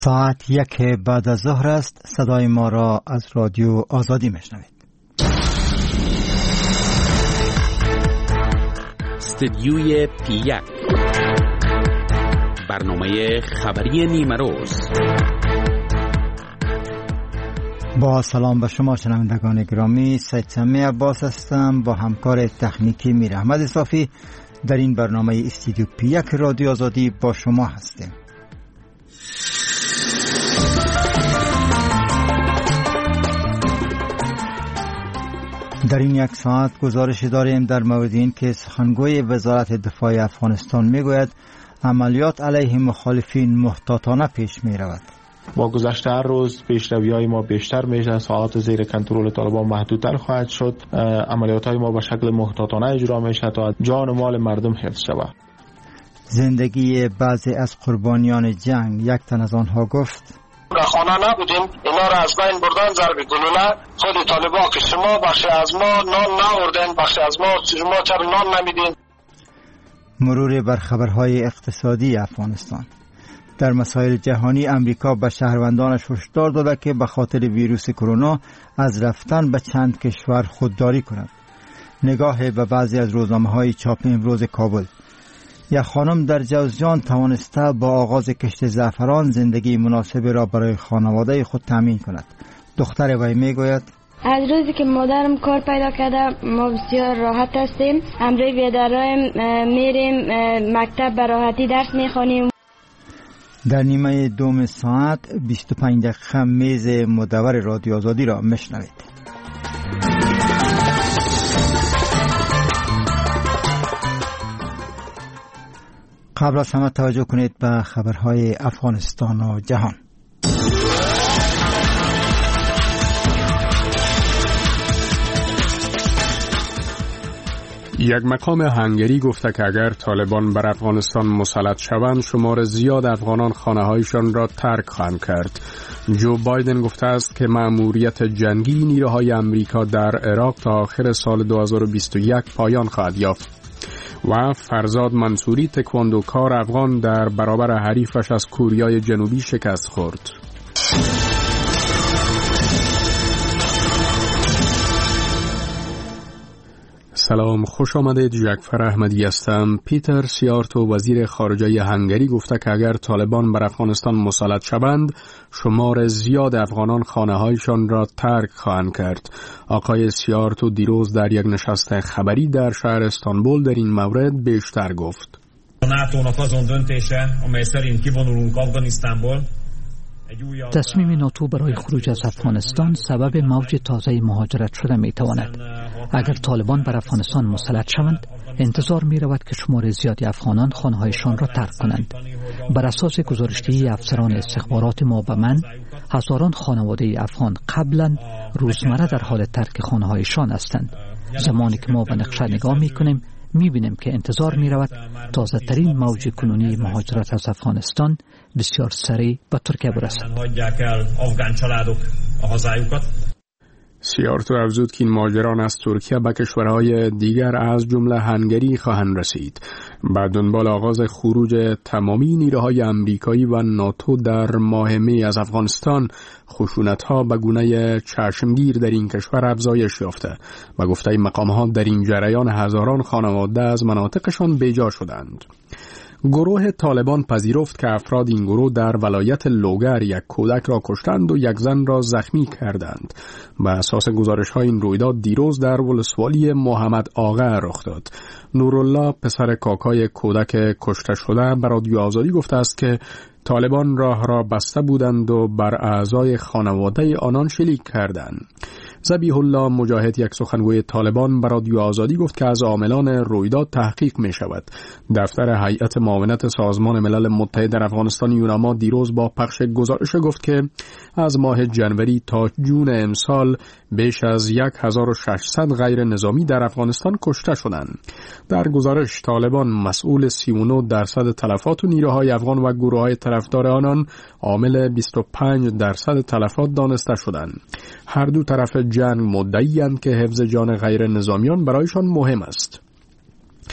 ساعت 1 بعد از ظهر است. صدای ما را از رادیو آزادی میشنوید. استدیوی پی1 برنامه خبری نیمه روز. با سلام به شما شنوندگان گرامی، سید سمی عباس هستم با همکار تکنیکی میر احمد صافی. در این برنامه استدیو پی1 رادیو آزادی با شما هستیم. در این یک ساعت گزارش داریم در مورد این که سخنگوی وزارت دفاع افغانستان میگوید عملیات علیه مخالفین محتاطانه پیش می رود. با گذشت هر روز پیشروی‌های ما بیشتر میشه، ساعات زیر کنترل طالبان محدودتر خواهد شد، عملیات‌های ما به شکل محتاطانه اجرا میشه تا جان و مال مردم حفظ شود. زندگی بعضی از قربانیان جنگ، یک تن از آنها گفت: در خانه نبودیم، اینا را از بین بردن ضرب گلوله. خود طالبان که شما بخشی از ما نان ناوردن، بخشی از ما چرا نان نمیدین. مرور بر خبرهای اقتصادی افغانستان. در مسائل جهانی امریکا به شهروندانش هشدار داده که به خاطر ویروس کرونا از رفتن به چند کشور خودداری کنند. نگاه به بعضی از روزنامه‌های چاپ امروز کابل. یک خانم در جوزجان توانسته با آغاز کشت زعفران زندگی مناسب را برای خانواده خود تامین کند. دختر وی میگوید: از روزی که مادرم کار پیدا کرده ما بسیار راحت هستیم. همراه بیادرایم میریم مکتب به راحتی درس میخوانیم. در نیمه دوم ساعت 25 دقیقه میز مدور رادیو آزادی را میشنوید. قبل از همه توجه کنید به خبرهای افغانستان و جهان. یک مقام هنگری گفته که اگر طالبان بر افغانستان مسلط شوند شمار زیاد افغانان خانه‌هایشان را ترک خواهند کرد. جو بایدن گفته است که مأموریت جنگی نیروهای امریکا در عراق تا آخر سال 2021 پایان خواهد یافت. و فرزاد منصوری تکواندوکار افغان در برابر حریفش از کوریای جنوبی شکست خورد. سلام، خوش آمدید. جعفر احمدی هستم. پیتر سیارتو وزیر خارجه هنگری گفته که اگر طالبان بر افغانستان مسلط شوند شمار زیاد افغانان خانه‌هایشان را ترک خواهند کرد. آقای سیارتو دیروز در یک نشست خبری در شهر استانبول در این مورد بیشتر گفت. تصمیم ناتو برای خروج از افغانستان سبب موج تازه مهاجرت شده می تواند. اگر طالبان بر افغانستان مسلط شوند انتظار می رود که شمار زیادی افغانان خانه‌هایشان را ترک کنند. بر اساس گزارش‌دهی افسران استخبارات ما به من، هزاران خانواده افغان قبلا روزمره در حال ترک خانه‌هایشان هستند. زمانی که ما به نقشه نگاه می کنیم می بینیم که انتظار می رود تازه ترین موج کنونی مهاجرت از افغانستان بسیار سریع به ترکیه برسد. سیارتو افزود که این مهاجران از ترکیه به کشورهای دیگر از جمله هنگری خواهند رسید. بعد دنبال آغاز خروج تمامی نیروهای امریکایی و ناتو در ماه می از افغانستان، خشونت‌ها به گونه چشمگیر در این کشور افزایش یافته و گفته مقام‌ها در این جریان هزاران خانواده از مناطقشان بیجا شدند. گروه طالبان پذیرفت که افراد این گروه در ولایت لوگر یک کودک را کشتند و یک زن را زخمی کردند. بر اساس گزارش‌های این رویداد دیروز در ولسوالی محمد آقا رخ داد. نورالله پسر کاکای کودک کشته شده به رادیو آزادی گفته است که طالبان راه را بسته بودند و بر اعضای خانواده آنان شلیک کردند. ذبیح الله مجاهد، یک سخنگوی طالبان، به رادیو آزادی گفت که از عاملان رویداد تحقیق می شود. دفتر هیئت معاونت سازمان ملل متحد در افغانستان یوناما دیروز با پخش گزارش گفت که از ماه جنوری تا جون امسال بیش از 1600 غیر نظامی در افغانستان کشته شدند. در گزارش طالبان مسئول 39% تلفات و نیروهای افغان و گروه‌های طرفدار آنان عامل 25% تلفات دانسته شدند. هر دو طرف جنگ مدعی‌اند که حفظ جان غیر نظامیان برایشان مهم است.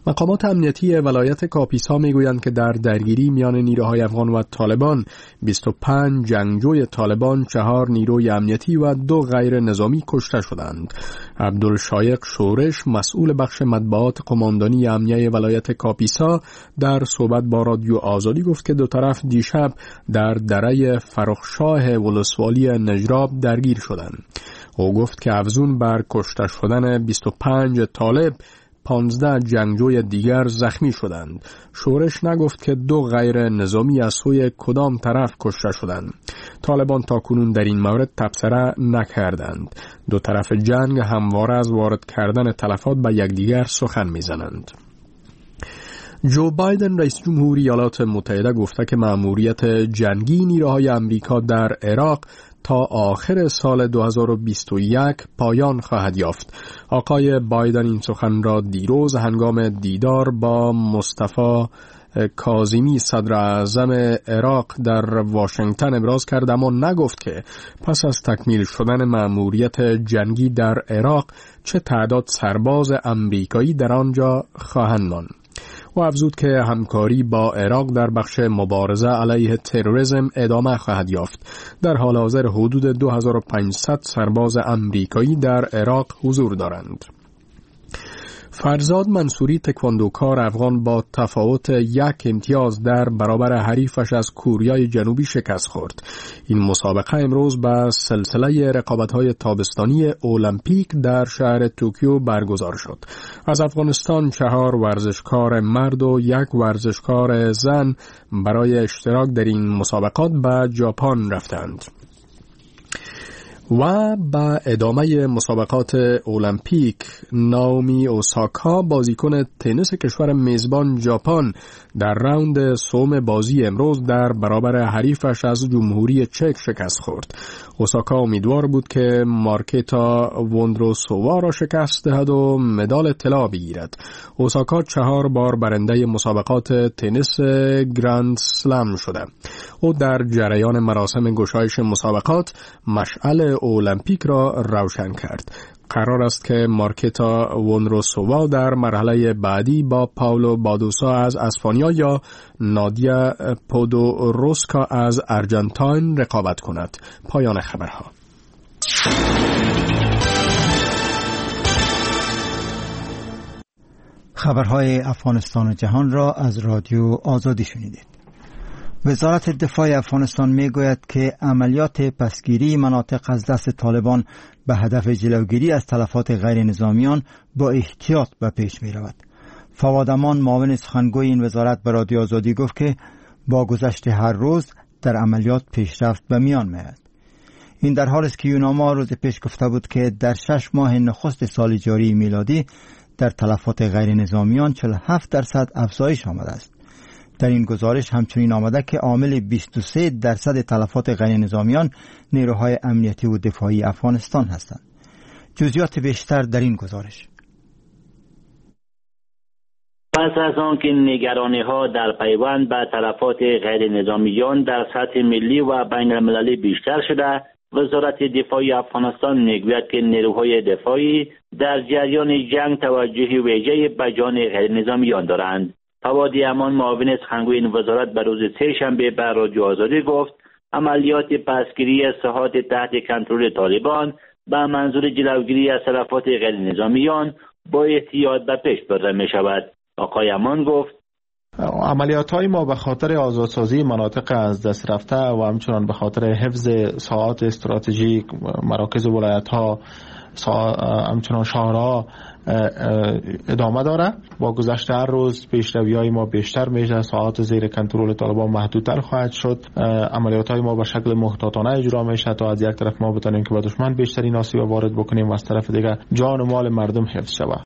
مقامات امنیتی ولایت کاپیسا میگویند که در درگیری میان نیروهای افغان و طالبان 25 جنگجوی طالبان، 4 نیروی امنیتی و 2 غیر نظامی کشته شدند. عبدالشایق شورش، مسئول بخش مطبوعات قماندانی امنیه ولایت کاپیسا، در صحبت با رادیو آزادی گفت که دو طرف دیشب در دره فرخشاه ولسوالی نجراب درگیر شدند. او گفت که افزون بر کشته شدن 25 طالب، 15 جنگجوی دیگر زخمی شدند. شورش نگفت که 2 غیر نظامی از سوی کدام طرف کشته شدند. طالبان تاکنون در این مورد تبصره نکردند. دو طرف جنگ همواره از وارد کردن تلفات به یکدیگر سخن میزنند. جو بایدن رئیس جمهور ایالات متحده گفته که مأموریت جنگی نیروهای امریکا در عراق تا آخر سال 2021 پایان خواهد یافت. آقای بایدن این سخن را دیروز هنگام دیدار با مصطفی کاظمی صدر اعظم عراق در واشنگتن ابراز کرد، اما نگفت که پس از تکمیل شدن مأموریت جنگی در عراق چه تعداد سرباز امریکایی در آنجا خواهند ماند. و افزود که همکاری با عراق در بخش مبارزه علیه تروریسم ادامه خواهد یافت. در حال حاضر حدود 2500 سرباز امریکایی در عراق حضور دارند. فرزاد منصوری تکواندوکار افغان با تفاوت 1 امتیاز در برابر حریفش از کوریای جنوبی شکست خورد. این مسابقه امروز به سلسله رقابت‌های تابستانی المپیک در شهر توکیو برگزار شد. از افغانستان 4 ورزشکار مرد و 1 ورزشکار زن برای اشتراک در این مسابقات به ژاپن رفتند. و با ادامه مسابقات المپیک، ناومی اوساکا بازیکن تنیس کشور میزبان ژاپن در راوند سوم بازی امروز در برابر حریفش از جمهوری چک شکست خورد. اوساکا امیدوار بود که مارکتا وندروسووا را شکست دهد و مدال طلا بگیرد. اوساکا 4 بار برنده مسابقات تنیس گراند سلم شده. او در جریان مراسم گشایش مسابقات مشعل المپیک را روشن کرد. قرار است که مارکتا وندروسووا در مرحله بعدی با پاولو بادوسا از اسپانیا یا نادیا پودوروسکا از ارژانتین رقابت کند. پایان خبرها. خبرهای افغانستان و جهان را از رادیو آزادی شنیدید. وزارت دفاع افغانستان میگوید که عملیات پسگیری مناطق از دست طالبان به هدف جلوگیری از تلفات غیر نظامیان با احتیاط به پیش می رود. فواد امان معاون سخنگوی این وزارت به رادیو آزادی گفت که با گذشت هر روز در عملیات پیشرفت به میان می آید. این در حالی است که یوناما روز پیش گفته بود که در 6 ماه نخست سال جاری میلادی در تلفات غیر نظامیان 47% افزایش آمده است. در این گزارش همچنین آمده که عامل 23% تلفات غیر نظامیان نیروهای امنیتی و دفاعی افغانستان هستند. جزئیات بیشتر در این گزارش. پس از آنکه نگرانی‌ها در پیوند به تلفات غیر نظامیان در سطح ملی و بین المللی بیشتر شده، وزارت دفاع افغانستان میگوید که نیروهای دفاعی در جریان جنگ توجه ویژه‌ای به جان غیر نظامیان دارند. فواد امان معاون سخنگوی این وزارت به روز سه‌شنبه به رادیو آزادی گفت عملیات پسگیری ساحات تحت کنترل طالبان به منظور جلوگیری از تلفات غیر نظامیان با احتیاط به پیش برده می شود. آقای امان گفت عملیات‌های ما به خاطر آزادسازی مناطق از دست رفته و همچنان به خاطر حفظ ساحات استراتژیک، مراکز ولایت‌ها، همچنان شهرها ادامه داره. با گذشت هر روز پیشروی‌های ما بیشتر میشه، ساحات زیر کنترل طالبان محدودتر خواهد شد. عملیات‌های ما به شکل محتاطانه اجرا میشه تا از یک طرف ما بتونیم که به دشمن بیشترین آسیب وارد بکنیم و از طرف دیگه جان و مال مردم حفظ شود.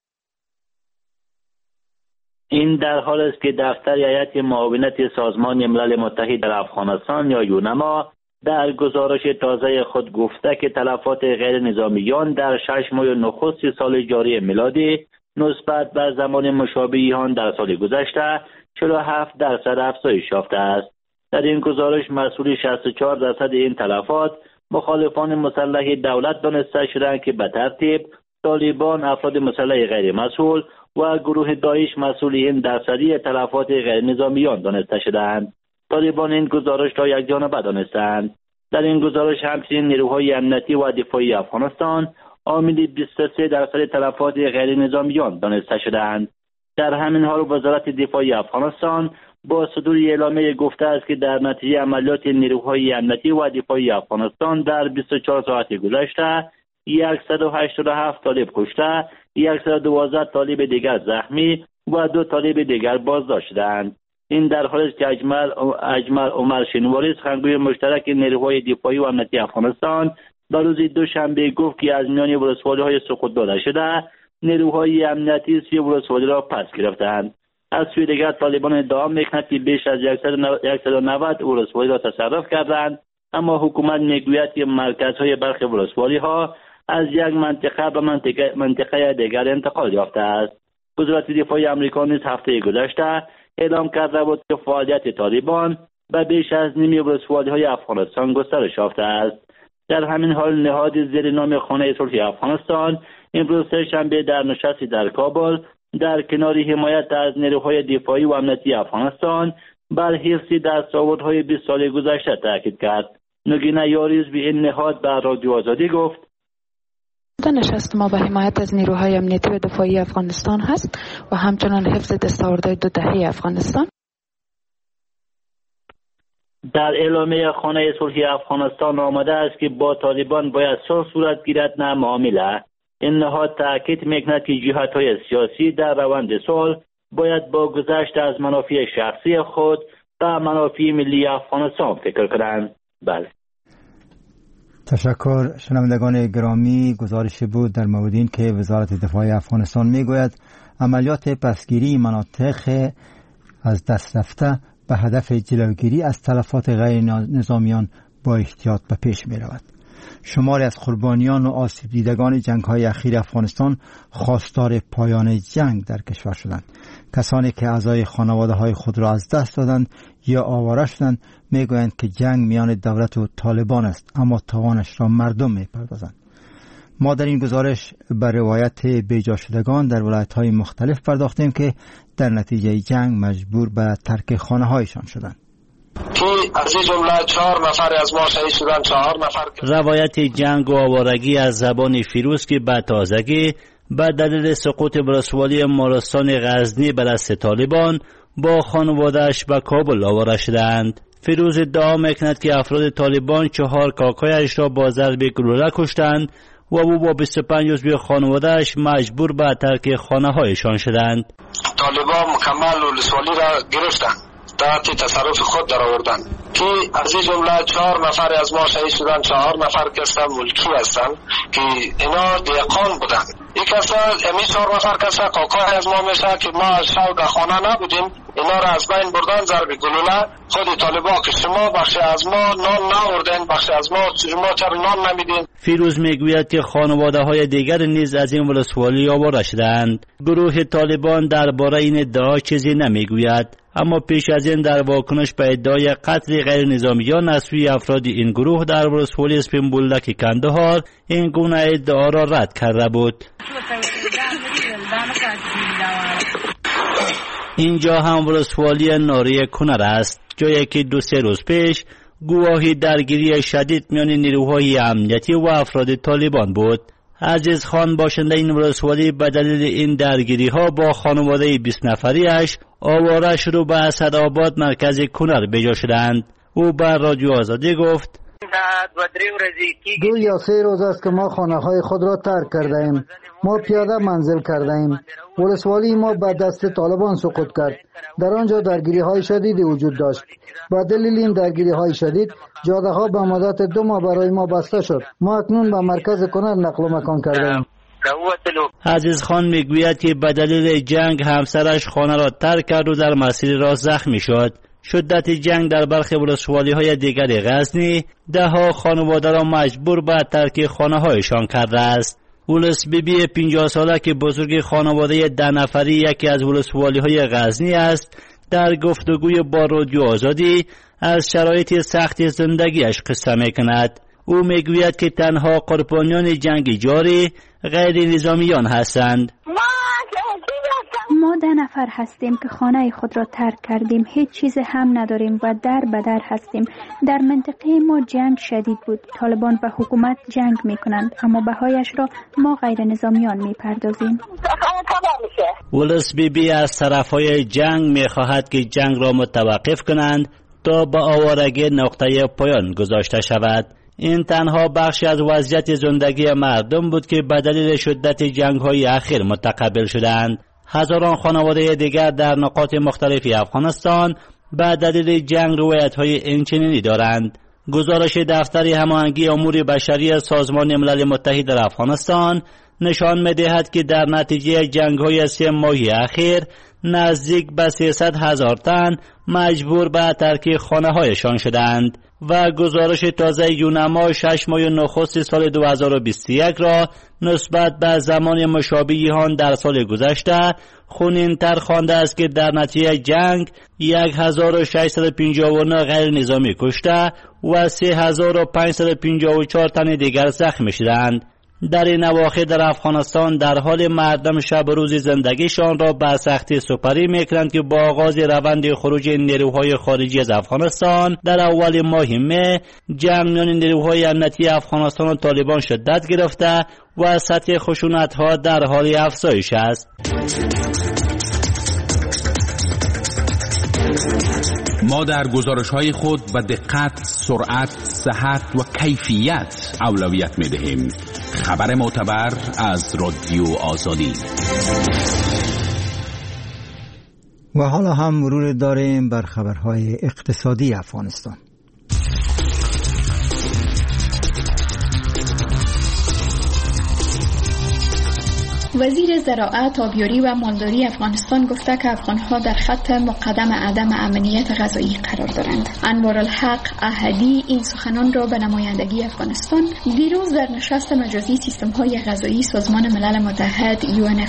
این در حال است که دفتر هیئت معاونت سازمان ملل متحد در افغانستان یا یونما در گزارش تازه خود گفته که تلفات غیر نظامیان در 6 ماه نخست سال جاری میلادی نسبت به زمان مشابه آن در سال گذشته 47% افزایش یافته است. در این گزارش مسئول 64% این تلفات مخالفان مسلح دولت دانسته شدند که به ترتیب طالبان، افراد مسلح غیر مسئول، و گروه داعش مسئولین درصدی تلفات غیر نظامیان دانسته شدند. طالبان این گزارش را یکجانبه دانستند. در این گزارش همچنین نیروهای امنیتی و دفاعی افغانستان عامل 23% تلفات غیر نظامیان دانسته شدند. در همین حال وزارت دفاعی افغانستان با صدور اعلامیه گفته است که در نتیجه عملیات نیروهای امنیتی و دفاعی افغانستان در 24 ساعت گذشته 187 طالب کشته، 112 طالب دیگر زخمی و 2 طالب دیگر بازداشت شدند. این در حالی است که اجمل عمر شینواری سخنگوی مشترک نیروهای دفاعی و امنیتی افغانستان در روز دوشنبه گفت که از میان ولسوالی‌های سقوط داده شده نیروهای امنیتی 30 ولسوالی را پس گرفتند. از سوی دیگر طالبان ادعا می‌کنند که بیش از 190 ولسوالی را تصرف کردند، اما حکومت میگوید که مرکزهای برخی ولسوالی‌ها از یک منطقه به منطقه دیگر انتقال یافته است. وزارت دفاع آمریکا نیز هفته گذشته اعلام کرده بود که فعالیت طالبان به بیش از نیم ولسوالی‌های افغانستان گسترش یافته است. در همین حال نهاد زیر نام خانه صلح افغانستان امروز سه‌شنبه در نشستی در کابل در کنار حمایت از نیروهای دفاعی و امنیتی افغانستان بر حفظ دستاوردهای 20 سال گذشته تاکید کرد. نگینه یاریز به این نهاد بر رادیو آزادی گفت: نشست ما به حمایت از نیروهای امنیتی و دفاعی افغانستان هست و همچنان حفظ دستاوردهای 2 دهه افغانستان. در اعلامیه خانه صلح افغانستان آمده است که با طالبان باید صلح صورت گیرد نه معامله. این نهاد تاکید میکند که جهت‌های سیاسی در روند صلح باید با گذشت از منافع شخصی خود به منافع ملی افغانستان فکر کنند. بله. تشکر. شنوندگان گرامی، گزارش بود در مورد این که وزارت دفاع افغانستان میگوید عملیات پسگیری مناطق از دست رفته به هدف جلوگیری از تلفات غیر نظامیان با احتیاط به پیش می رود. شماری از قربانیان و آسیب دیدگان جنگ‌های اخیر افغانستان خواستار پایان جنگ در کشور شدند. کسانی که اعضای خانواده‌های خود را از دست دادند یا آواره شدند میگویند که جنگ میان دولت و طالبان است، اما تاوانش را مردم میپردازند. ما در این گزارش به روایت بیجا شدگان در ولایت‌های مختلف پرداختیم که در نتیجه جنگ مجبور به ترک خانه‌هایشان شدند. که از این جمله 4 نفر از ما شهید شدند. 4 نفر. روایت جنگ و آوارگی از زبان فیروز که به تازگی به دلیل سقوط ولسوالی مارستان غزنی به دست طالبان با خانواده‌اش به کابل آواره شدند. فیروز ادعا میکند که افراد طالبان 4 کاکایش را با ضرب گلوله کشتند و او با 25 عضو خانواده‌اش مجبور به ترک خانه‌هایشان شدند. طالبان مکمل ولسوالی را گرفتند، تحت تصرف خود در آوردند که از این جمله 4 نفر از ما شهید شدند. 4 نفر که هستند ملکی هستند که اینا دیقان بودند. یک کسا امی 4 نفر کسا کاکای از ما میشه که ما شب در خانه نبودیم، اینا را از بین بردن ضرب گلوله. خود طالبان که شما بخش از ما نان ناوردن، بخش از ما شما چرا نان نمیدین. فیروز میگوید که خانواده‌های دیگر نیز از این ولسوالی آواره شدند. گروه طالبان درباره این ادعا چیزی نمیگوید، اما پیش از این در واکنش به ادعای قتل غیر نظامیان از سوی افراد این گروه در ولسوالی اسپین بولدک کندهار این گونه ادعا را رد کرده بود. اینجا هم ولسوالی ناری کنر است، جایی که 2-3 روز پیش گواهی درگیری شدید میان نیروهای امنیتی و افراد طالبان بود. عزیز خان باشنده این ولسوالی به دلیل این درگیری ها با خانواده 20 نفریش آواره شروع به اسدآباد مرکز کنر بجا شدند. او بر رادیو آزادی گفت: 2 یا 3 روز است که ما خانه های خود را ترک کرده ایم. ما پیاده منزل کرده ایم. ولسوالی ما به دست طالبان سقوط کرد. در آنجا درگیری های شدیدی وجود داشت. با دلیل این درگیری های شدید جاده ها به مدت 2 ماه برای ما بسته شد. ما اکنون به مرکز کنر نقل و مکان کرده ایم. عزیز خان میگوید که به دلیل جنگ همسرش خانه را ترک کرد و در مسیر راه زخمی شد. شدت جنگ در برخی ولسوالی‌های دیگر غزنی 10 خانواده را مجبور به ترک خانه‌هایشان کرده است. ولس بیبی 50 ساله که بزرگ خانواده 10 نفری یکی از ولسوالی‌های غزنی است، در گفتگوی با رادیو آزادی از شرایط سخت زندگیش قصه می‌کند. او میگوید که تنها قربانیان جنگ جاری غیر نظامیان هستند. ما شهید ما 10 نفر هستیم که خانه خود را ترک کردیم، هیچ چیز هم نداریم و در به در هستیم. در منطقه ما جنگ شدید بود. طالبان و حکومت جنگ میکنند، اما بهایش را ما غیر نظامیان میپردازیم. ولس بیبی از طرفهای جنگ میخواهد که جنگ را متوقف کنند تا به آوارگی نقطه پایان گذاشته شود. این تنها بخشی از وضعیت زندگی مردم بود که به دلیل شدت جنگ‌های اخیر متقبل شدند. هزاران خانواده دیگر در نقاط مختلفی افغانستان به دلیل جنگ روایت‌های اینچنینی دارند. گزارش دفتر هماهنگی امور بشری سازمان ملل متحد در افغانستان نشان می‌دهد که در نتیجه جنگ‌های 3 ماهی اخیر نزدیک به 300,000 تن مجبور به ترک خانه‌هایشان شدند و گزارش تازه یونما 6 ماه نخست سال 2021 را نسبت به زمان مشابه آن در سال گذشته خونین‌تر خوانده است که در نتیجه جنگ 1659 غیر نظامی کشته و 3554 تن دیگر زخمی شدند. در این اواخر در افغانستان در حال مردم شب روز زندگیشان را به سختی سپری میکنند که با آغاز روند خروج نیروهای خارجی از افغانستان در اول ماه می جنگ میان نیروهای امنیتی افغانستان و طالبان شدت گرفته و سطح خشونت‌ها در حال افزایش است. ما در گزارش‌های خود به دقت، سرعت، صحت و کیفیت اولویت می‌دهیم. خبر معتبر از رادیو آزادی. و حالا هم مرور داریم بر خبرهای اقتصادی افغانستان. وزیر زراعت، آبیاری و مالداری افغانستان گفته که افغانها در خط مقدم عدم امنیت غذایی قرار دارند. انوارالحق احدی این سخنان را به نمایندگی افغانستان دیروز در نشست مجازی سیستم‌های غذایی سازمان ملل متحد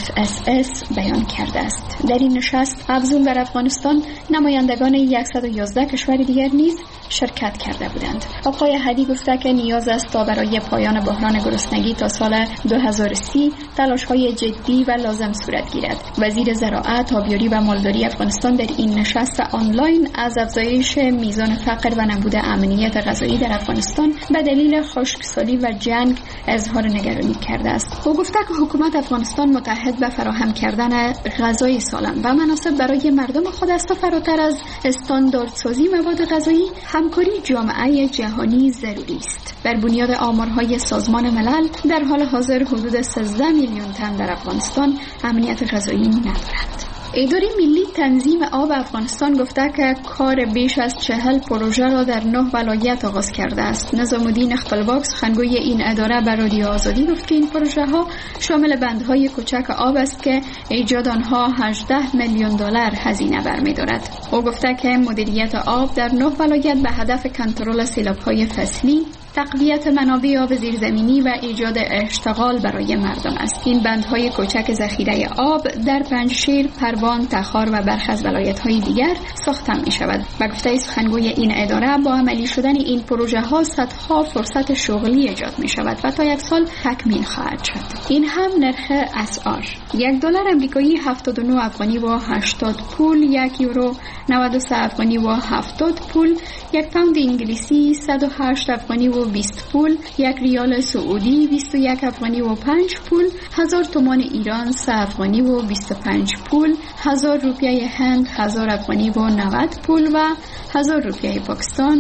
UNFSS بیان کرده است. در این نشست افزون بر افغانستان نمایندگان 111 کشور دیگر نیز شرکت کرده بودند. آقای احدی گفته که نیاز است تا برای پایان بحران گرسنگی تا سال 2030 تلاش‌های جدی و لازم صورت گیرد. وزیر زراعت، آبیاری و مالداری افغانستان در این نشست آنلاین از افزایش میزان فقر و نبود امنیت غذایی در افغانستان به دلیل خشکسالی و جنگ اظهار نگرانی کرده است. او گفته که حکومت افغانستان متحد به فراهم کردن غذای سالم و مناسب برای مردم خود است و فراتر از استانداردسازی مواد غذایی همکاری جامعه جهانی ضروری است. بر بنیاد آمارهای سازمان ملل در حال حاضر حدود 13 میلیون تن در افغانستان امنیت غذایی ندارند. اداره ملی تنظیم آب افغانستان گفته که کار بیش از 40 پروژه را در 9 ولایت آغاز کرده است. نظام الدین اخبالباک سخنگوی این اداره به رادیو آزادی گفت که این پروژه ها شامل بندهای کوچک آب است که ایجاد آنها 18 میلیون دلار هزینه برمی‌دارد. او گفته که مدیریت آب در 9 ولایت به هدف کنترل سیلاب‌های فصلی، تقویت منابع آب زیرزمینی و ایجاد اشتغال برای مردم است. این بندهای کوچک ذخیره آب در پنجشیر، پروان، تخار و برخی از ولایت‌های دیگر ساخته می‌شود. به گفته سخنگوی این اداره با عملی شدن این پروژه ها صدها فرصت شغلی ایجاد می‌شود و تا 1 سال تکمیل خواهد شد. این هم نرخ اسعار: $1 آمریکایی 79 افغانی و 80 پول، 1 یورو 93 افغانی و 70 پول، 1 پوند انگلیسی 108 افغانی و 20 پول، 1 ریال سعودی 21 افغانی و 5 پول، 1000 تومان ایران 3 افغانی و 25 پول، 1000 روپیه هند 1000 افغانی و 90 پول و 1000 روپیه پاکستان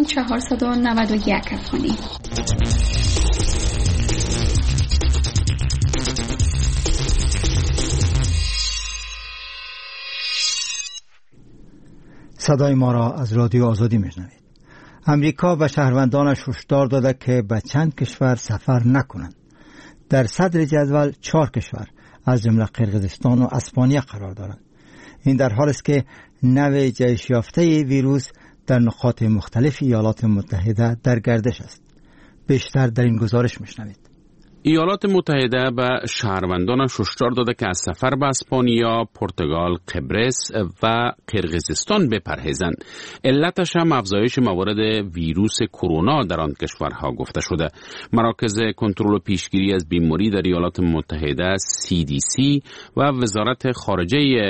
491 افغانی. صدای ما را از رادیو آزادی میشنوید. امریکا به شهروندانش هشدار داده که به چند کشور سفر نکنند. در صدر جدول 4 کشور از جمله قرقیزستان و اسپانیا قرار دارند. این در حالی است که نوع جهش یافته ویروس در نقاط مختلف ایالات متحده در گردش است. بیشتر در این گزارش میشنوید. ایالات متحده به شهروندانش هشدار داده که از سفر به اسپانیا، پرتغال، قبرس و قرقیزستان بپرهیزند. علتش هم افزایش موارد ویروس کرونا در آن کشورها گفته شده. مراکز کنترل و پیشگیری از بیماری در ایالات متحده CDC و وزارت خارجه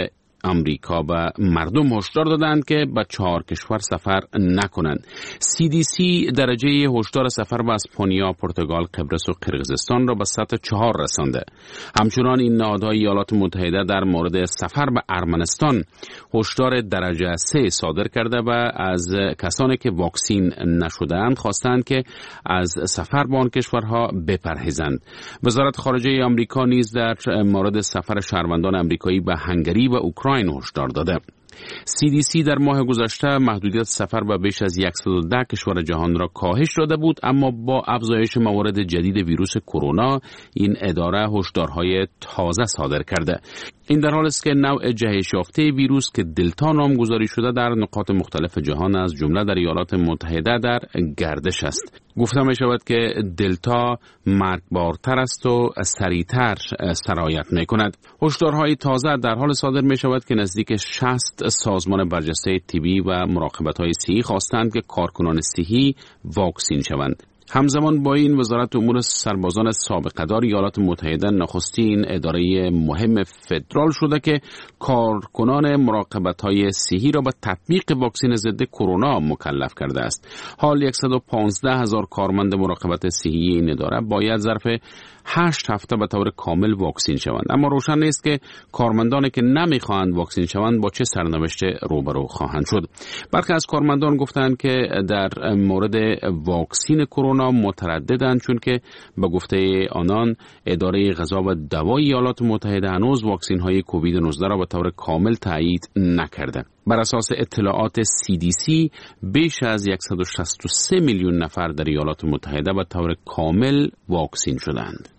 آمریکا به مردم هشدار دادند که به 4 کشور سفر نکنند. CDC درجه هشدار سفر به اسپانیا، پرتغال، قبرس و قرقیزستان را به سطح 4 رسانده. همچنان این نهادهای ایالات متحده در مورد سفر به ارمنستان هشدار درجه 3 صادر کرده و از کسانی که واکسین نشده‌اند خواستند که از سفر به آن کشورها بپرهیزند. وزارت خارجه آمریکا نیز در مورد سفر شهروندان آمریکایی به هنگری و اوکراین هشدار داده. CDC در ماه گذشته محدودیت سفر به بیش از 110 کشور جهان را کاهش داده بود، اما با افزایش موارد جدید ویروس کرونا این اداره هشدارهای تازه صادر کرده. این در حالی است که نوع جهش یافته ویروس که دلتا نامگذاری شده در نقاط مختلف جهان از جمله در ایالات متحده در گردش است. گفته می شود که دلتا مرگبارتر است و سریعتر سرایت می کند. هشدارهای تازه در حال صادر می شود که نزدیک 60 سازمان برجسته طبی و مراقبت‌های صحی خواستند که کارکنان صحی واکسین شوند. همزمان با این وزارت امور سربازان سابقه دار ایالات متحده نخستین اداره مهم فدرال شده که کارکنان مراقبت‌های صحی را به تطبیق واکسن ضد کرونا مکلف کرده است. حال 115,000 کارمند مراقبت صحی این اداره باید ظرف 8 هفته به طور کامل واکسین شوند، اما روشن نیست که کارمندانی که نمیخواهند واکسین شوند با چه سرنوشت روبرو خواهند شد. برخی از کارمندان گفتند که در مورد واکسین کرونا مترددند، چون که به گفته آنان اداره غذا و دوای ایالات متحده هنوز واکسین های کووید 19 را به طور کامل تایید نکرده. بر اساس اطلاعات CDC بیش از 163 میلیون نفر در ایالات متحده به طور کامل واکسین شدند.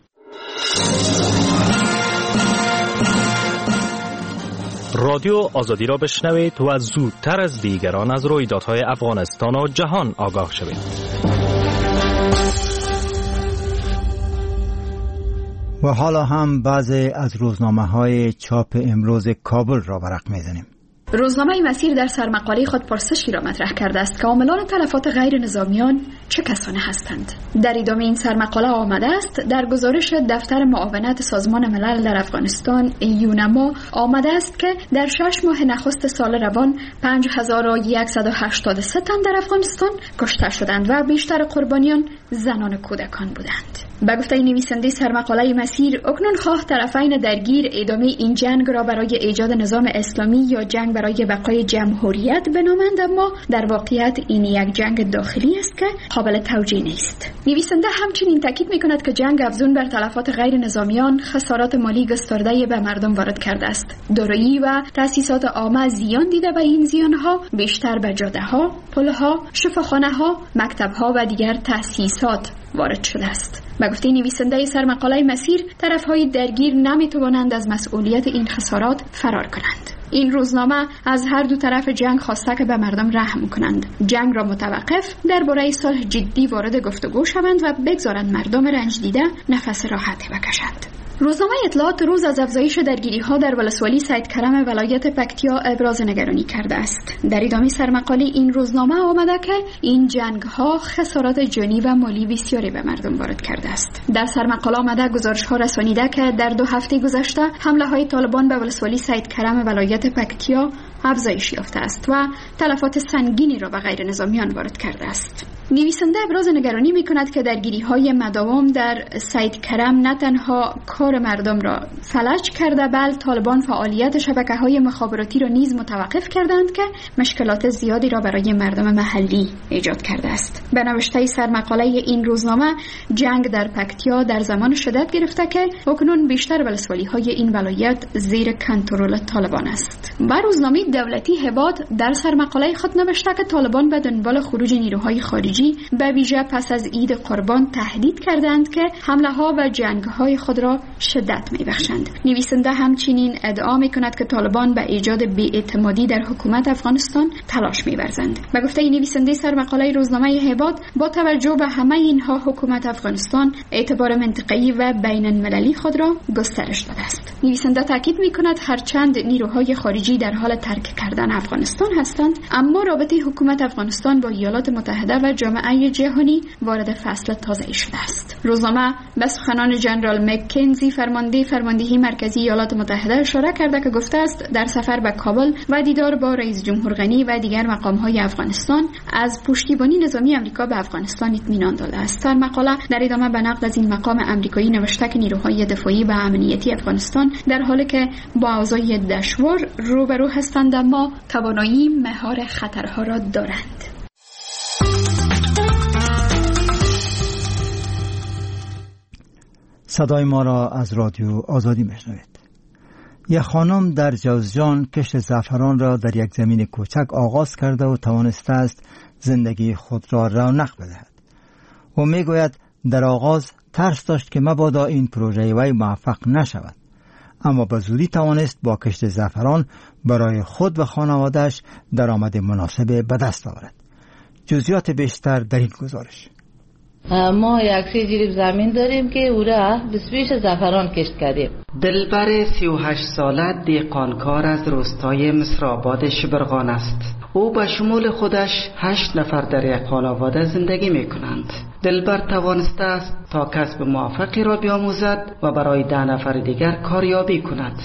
رادیو آزادی را بشنوید و زودتر از دیگران از رویدادهای افغانستان و جهان آگاه شوید. و حالا هم بعضی از روزنامه‌های چاپ امروز کابل را ورق می‌زنیم. روزنامه مسیر در سرمقاله خود پرسشی را مطرح کرده است که عاملان تلفات غیر نظامیان چه کسانی هستند. در ادامه این سرمقاله آمده است در گزارش دفتر معاونت سازمان ملل در افغانستان یونما آمده است که در 6 ماه نخست سال روان 5183 تن در افغانستان کشته شدند و بیشتر قربانیان زنان و کودکان بودند. به گفته نویسنده سرمقاله مسیر، اکنون خواه طرفین درگیر ادامه این جنگ را برای ایجاد نظام اسلامی یا جنگ برای بقای جمهوریت بنامند، اما در واقعیت این یک جنگ داخلی است که قابل توجیه نیست. نویسنده همچنین تاکید می‌کند که جنگ افزون بر تلفات غیر نظامیان خسارات مالی گسترده به مردم وارد کرده است. دارایی و تأسیسات عامه زیان دیده و این زیان‌ها بیشتر به جاده‌ها، پل‌ها، شفاخانه‌ها، مکتب‌ها و دیگر تأسیسات وارد شده است. به گفته نویسنده سرمقاله مسیر، طرف‌های درگیر نمی‌توانند از مسئولیت این خسارات فرار کنند. این روزنامه از هر دو طرف جنگ خواسته که به مردم رحم کنند، جنگ را متوقف، درباره صلح جدی وارد گفتگو شوند و بگذارند مردم رنج دیده نفس راحتی بکشند. روزنامه اطلاعات روز از افزایش درگیری‌ها در ولسوالی سید کرم ولایت پکتیا ابراز نگرانی کرده است. در ادامه سرمقاله این روزنامه آمده که این جنگ‌ها خسارات جانی و مالی بسیاری به مردم وارد کرده است. در سرمقاله آمده گزارش‌ها رسانیده که در 2 هفته گذشته حمله‌های طالبان به ولسوالی سید کرم ولایت پکتیا افزایش یافته است و تلفات سنگینی را به غیر نظامیان وارد کرده است. نویسنده ابراز نگرانی می‌کند که درگیری‌های مداوم در سید کرم نه تنها کار مردم را فلج کرده، بل طالبان فعالیت شبکه‌های مخابراتی را نیز متوقف کردند که مشکلات زیادی را برای مردم محلی ایجاد کرده است. به نوشته سرمقاله این روزنامه، جنگ در پکتیا در زمان شدت گرفته که اکنون بیشتر ولسوالی‌های این ولایت زیر کنترل طالبان است. و روزنامه دولتی هباد در سرمقاله خود نوشته که طالبان به دنبال خروج نیروهای خارجی به ویژه پس از عید قربان تهدید کردند که حمله ها و جنگ های خود را شدت می بخشند. نویسنده همچنین ادعا می کند که طالبان به ایجاد بی‌اعتمادی در حکومت افغانستان تلاش می ورزند. به گفته نویسنده سرمقاله روزنامه هباد، با توجه به همه اینها حکومت افغانستان اعتبار منطقه‌ای و بین المللی خود را گسترش داده است. نویسنده تاکید می کند هرچند نیروهای خارجی در حال ترک کردن افغانستان هستند، اما رابطه حکومت افغانستان با ایالات متحده و جامعه جهانی وارد فصل تازه شده است. روزنامه به سخنان جنرال مکنزی فرماندهی مرکزی ایالات متحده اشاره کرده که گفته است در سفر به کابل و دیدار با رئیس جمهور غنی و دیگر مقام‌های افغانستان از پشتیبانی نظامی آمریکا به افغانستان اطمینان داده است. در مقاله در ادامه به نقد از این مقام آمریکایی نوشته که نیروهای دفاعی و امنیتی افغانستان در حالی که با اوضاع دشوار روبرو هستند اما توانایی مهار خطرها را دارند. صدای ما را از رادیو آزادی میشنوید. یک خانم در جوزجان کشت زعفران را در یک زمین کوچک آغاز کرده و توانسته است زندگی خود را رونق بدهد. او میگوید در آغاز ترس داشت که مبادا این پروژه وی موفق نشود، اما به زودی توانست با کشت زعفران برای خود و خانواده‌اش درآمد مناسب به دست آورد. جزئیات بیشتر در این گزارش. ما یک 3 جریب زمین داریم که او را 25 زعفران کشت کردیم. دلبر 38 ساله دهقانکار از روستای مصرآباد شبرغان است. او به شمول خودش 8 نفر در یک خانواده زندگی می کنند. دلبر توانسته است تا کسب موفقی را بیاموزد و برای 10 نفر دیگر کاریابی کند.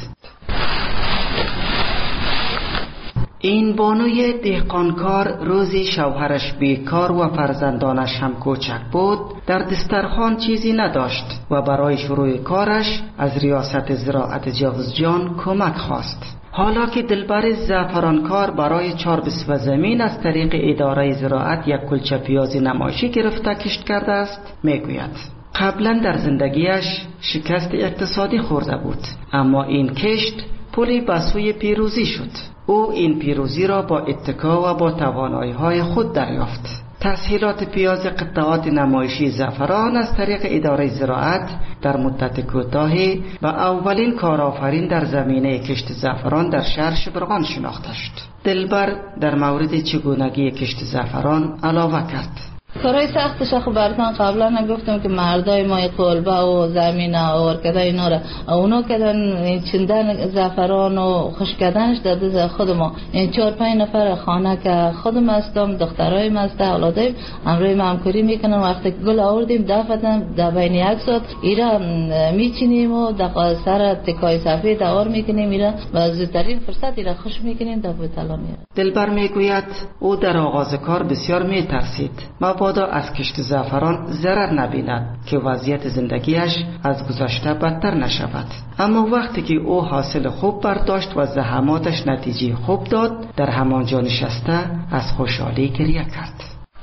این بانوی دهقانکار روزی شوهرش بیکار و فرزندانش هم کوچک بود، در دسترخوان چیزی نداشت و برای شروع کارش از ریاست زراعت جوزجان کمک خواست. حالا که دلبر زعفرانکار برای 4 بسوه زمین از طریق اداره زراعت یک کلچه پیاز نمایشی گرفته کشت کرده است، میگوید قبلا در زندگیش شکست اقتصادی خورده بود، اما این کشت پلی به سوی پیروزی شد. او این پیروزی را با اتکا و با توانایی‌های خود دریافت. تسهیلات پیاز قطعات نمایشی زعفران از طریق اداره زراعت در مدت کوتاهی و اولین کارآفرین در زمینه کشت زعفران در شهر شبرغان شناخته شد. دلبر در مورد چگونگی کشت زعفران علاوه کرد: کارهای سختش خب براتون قبلا نگفتم که مردای ما قلبه و زمین آور کده اینا را اونا کدن چندن زعفران و خشک کردنش در دست خود ما. این 4-5 نفر خانه که خودم هستم، دخترایم هست، اولادایم همراه ما همکاری میکنن. وقتی گل آوردیم دفتن در بین 1 ساعت ایرا میچینیم و در سر تکای سفید آور میکنیم ایرا و زودترین فرصت ایرا خوش میکنیم در بوتلا میره. دلبر میگوید او در آغاز کار بسیار میترسید مبادا از کشت زعفران ضرر نبیند که وضعیت زندگیش از گذشته بدتر نشود. اما وقتی که او حاصل خوب برداشت و زحماتش نتیجه خوب داد، در همانجا نشسته از خوشحالی گریه کرد.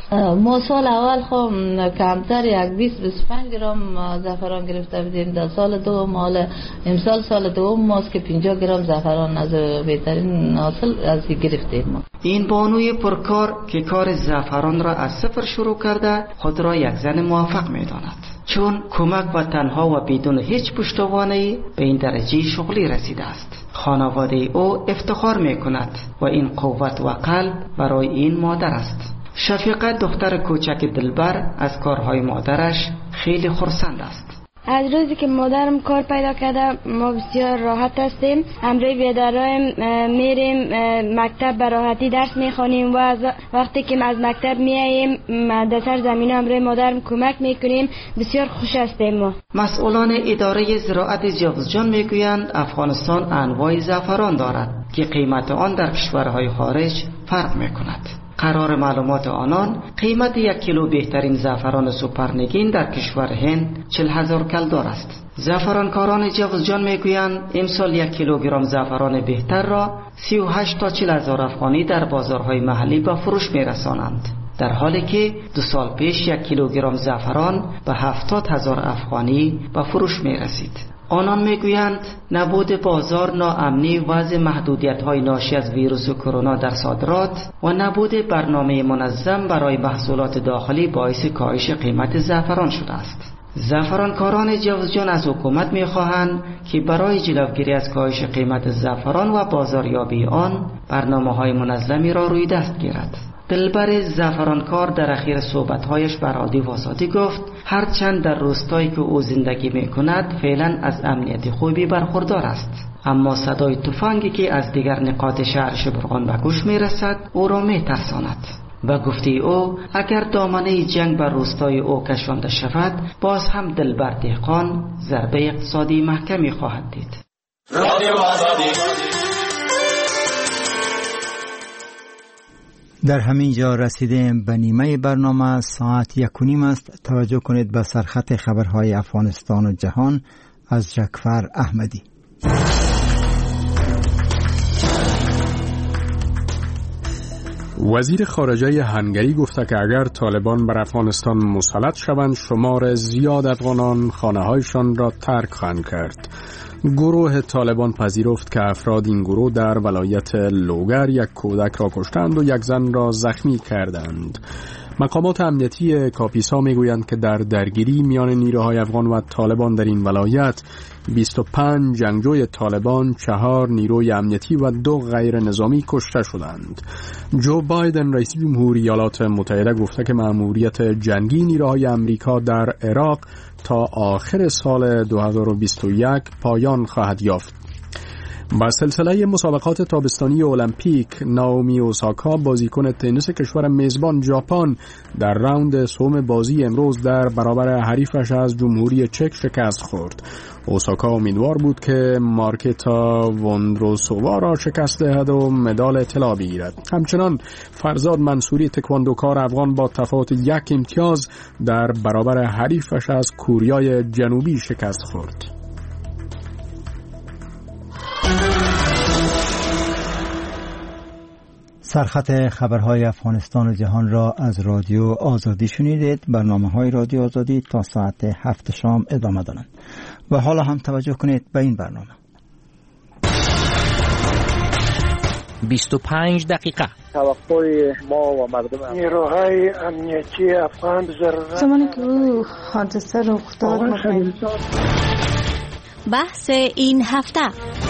ما سال اول خب کمتر 20-25 گرم زعفران گرفته بودیم. در سال دوم امسال سال دوم ماست که 50 گرم زعفران از بهترین حاصل از گرفتیم ما. این بانوی پرکار که کار زعفران را از صفر شروع کرده خود را یک زن موفق می‌داند، چون کمک و تنها و بدون هیچ پشتوانه‌ای به این درجه شغلی رسیده است. خانواده او افتخار می‌کند و این قوت و قلب برای این مادر است. شفیقه دختر کوچک دلبر از کارهای مادرش خیلی خرسند است. از روزی که مادرم کار پیدا کرده ما بسیار راحت هستیم. همراه بیادرایم میریم مکتب به راحتی درس میخوانیم و وقتی که از مکتب میاییم در سر زمین همراه مادرم کمک میکنیم. بسیار خوش هستیم ما. مسئولان اداره زراعت جوزجان میگویند افغانستان انواع زعفران دارد که قیمت آن در کشورهای خارج فرق میکند. قرار معلومات آنان قیمت 1 کیلو بهترین زعفران سوپرنگین در کشور هند 40,000 کلدار است. زعفرانکاران جوزجان میگویند امسال 1 کیلوگرم زعفران بهتر را 38 تا 40,000 افغانی در بازارهای محلی به فروش میرسانند، در حالی که 2 سال پیش 1 کیلوگرم زعفران به 70,000 افغانی به فروش میرسید. آنان میگویند نبود بازار، ناامنی، وضع محدودیت‌های ناشی از ویروس کرونا در صادرات و نبود برنامه منظم برای محصولات داخلی باعث کاهش قیمت زعفران شده است. زعفرانکاران جوزجان از حکومت می‌خواهند که برای جلوگیری از کاهش قیمت زعفران و بازاریابی آن برنامه‌های منظمی را روی دست گیرد. دلبر زعفرانکار در اخیر صحبت‌هایش بر رادیو آزادی گفت هرچند در روستایی که او زندگی می‌کند فعلا از امنیت خوبی برخوردار است، اما صدای تفنگی که از دیگر نقاط شهر شبرغان به گوش می‌رسد او را می‌ترساند. و گفته او اگر دامنه جنگ بر روستای او کشانده شود باز هم دل بر دهقان ضربه اقتصادی محکمی خواهد دید. رادیو آزادی. در همین جا رسیدیم به نیمه برنامه. ساعت 1:30 است. توجه کنید به سرخط خبرهای افغانستان و جهان از جعفر احمدی. وزیر خارجه هنگری گفته که اگر طالبان بر افغانستان مسلط شوند شمار زیاد افغانان خانه‌هایشان را ترک خواهند کرد. گروه طالبان پذیرفت که افراد این گروه در ولایت لوگر یک کودک را کشتند و یک زن را زخمی کردند. مقامات امنیتی کاپیسا میگویند که در درگیری میان نیروهای افغان و طالبان در این ولایت 25 جنگجوی طالبان، 4 نیروی امنیتی و 2 غیر نظامی کشته شدند. جو بایدن رئیس جمهوری ایالات متحده گفته که مأموریت جنگی نیروهای امریکا در عراق تا آخر سال 2021 پایان خواهد یافت. با سلسله مسابقات تابستانی المپیک نائومی اوساکا بازیکن تنیس کشور میزبان ژاپن در راوند سوم بازی امروز در برابر حریفش از جمهوری چک شکست خورد. اوساکا امیدوار بود که مارکتا وندروسووا را شکست دهد و مدال طلا بگیرد. همچنان فرزاد منصوری تکواندوکار افغان با تفاوت 1 امتیاز در برابر حریفش از کوریای جنوبی شکست خورد. سرخط خبرهای افغانستان و جهان را از رادیو آزادی شنیدید. برنامه‌های رادیو آزادی تا ساعت 7 شام ادامه دارند. و حالا هم توجه کنید به این برنامه. 25 دقیقه توقع ما و مردم نیروهای امنیتی افغان زمانی که او حادثه رخ داد بحث این هفته.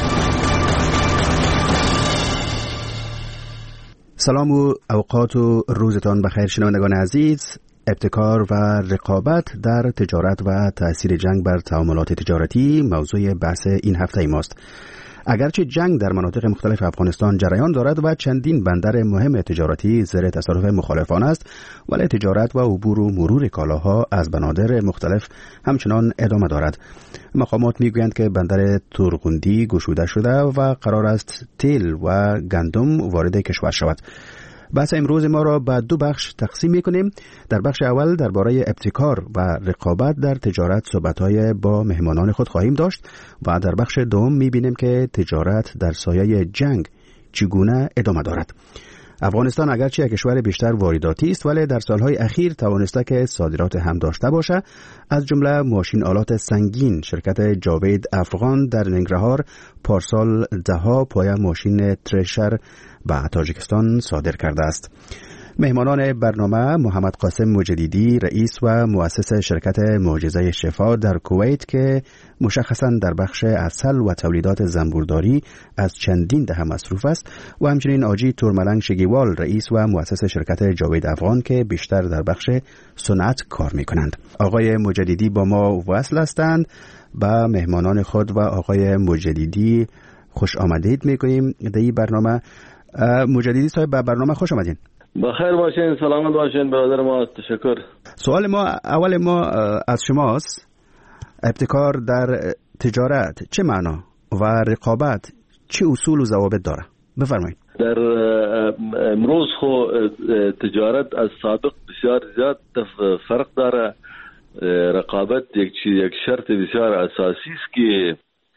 سلام و اوقات و روزتان بخیر شنوندگان عزیز. ابتکار و رقابت در تجارت و تأثیر جنگ بر تعاملات تجارتی موضوع بحث این هفته ماست. اگرچه جنگ در مناطق مختلف افغانستان جریان دارد و چندین بندر مهم تجارتی زیر تصرف مخالفان است، ولی تجارت و عبور و مرور کالاها از بنادر مختلف همچنان ادامه دارد. مقامات میگویند که بندر تورغوندی گشوده شده و قرار است تیل و گندم وارد کشور شود. بحث امروز ما را به 2 بخش تقسیم می‌کنیم. در بخش اول درباره ابتکار و رقابت در تجارت صحبت‌های با مهمانان خود خواهیم داشت و در بخش دوم می‌بینیم که تجارت در سایه جنگ چگونه ادامه دارد. افغانستان اگرچه یک کشور بیشتر وارداتی است ولی در سالهای اخیر توانسته که صادرات هم داشته باشد. از جمله ماشین آلات سنگین شرکت جاوید افغان در ننگرهار پارسال 10 پایه ماشین ترشر به تاجیکستان صادر کرده است. مهمانان برنامه محمد قاسم مجددی رئیس و مؤسس شرکت معجزه شفا در کویت که مشخصاً در بخش عسل و تولیدات زنبورداری از چندین دهه مصروف است و همچنین آجی تورملنگ شگیوال رئیس و مؤسس شرکت جاوید افغان که بیشتر در بخش صنعت کار می‌کنند. آقای مجددی با ما وصل هستند. با مهمانان خود و آقای مجددی خوش آمدید میگوییم در این برنامه. مجددی صاحب به برنامه خوش آمدین. بخیر باشین، سلامت باشین برادر ما. تشکر. سوال اول ما از شماست. ابتکار در تجارت چه معنا و رقابت چه اصول و ضوابط داره؟ بفرمایید. در امروز خو تجارت از سابق بسیار زیاد فرق داره. رقابت یک شرط بسیار اساسی است که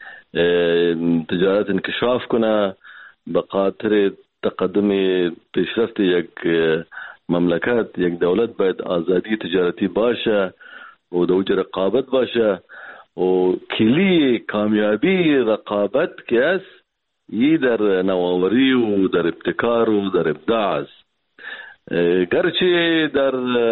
تجارت انکشاف کنه. به خاطر تقدم پیشرفت یک مملکت، یک دولت باید آزادی تجارتی باشه و دوج رقابت باشه و کلی کامیابی رقابت که است یی در نوآوری و در ابتکار و در ابداع است. گرچه در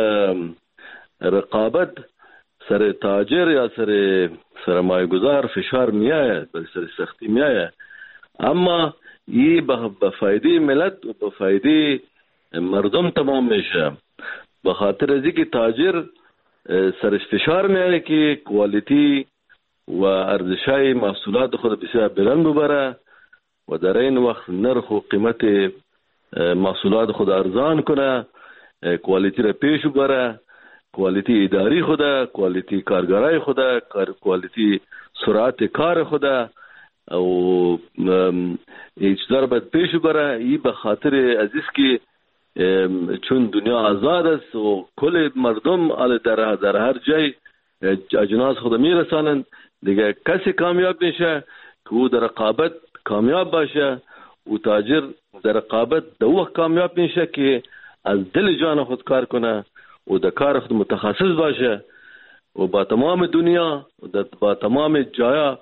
رقابت سر تاجر یا سر سرمایه گذار فشار میآید، سر سختی میآید، اما یه به فایده ملت و به فایده مردم تمام میشه. به خاطر از اینکه تاجر سرش فشار میاره که کوالیتی و ارزشای محصولات خود بسیار بلند ببره و در این وقت نرخ و قیمت محصولات خود ارزان کنه کوالیتی را پیش ببره، کوالیتی اداری خوده، کوالیتی کارگرای خوده، کوالیتی سرعت کار خوده او هیچ دار باید پیش بره. ای به خاطر عزیز که چون دنیا آزاد است و کل مردم در هر جای اجناس خود میرسانند، دیگه کسی کامیاب میشه که او در رقابت کامیاب باشه و تاجر در رقابت دو کامیاب میشه که از دل جان خود کار کنه و در کار خود متخصص باشه و با تمام دنیا و با تمام جایا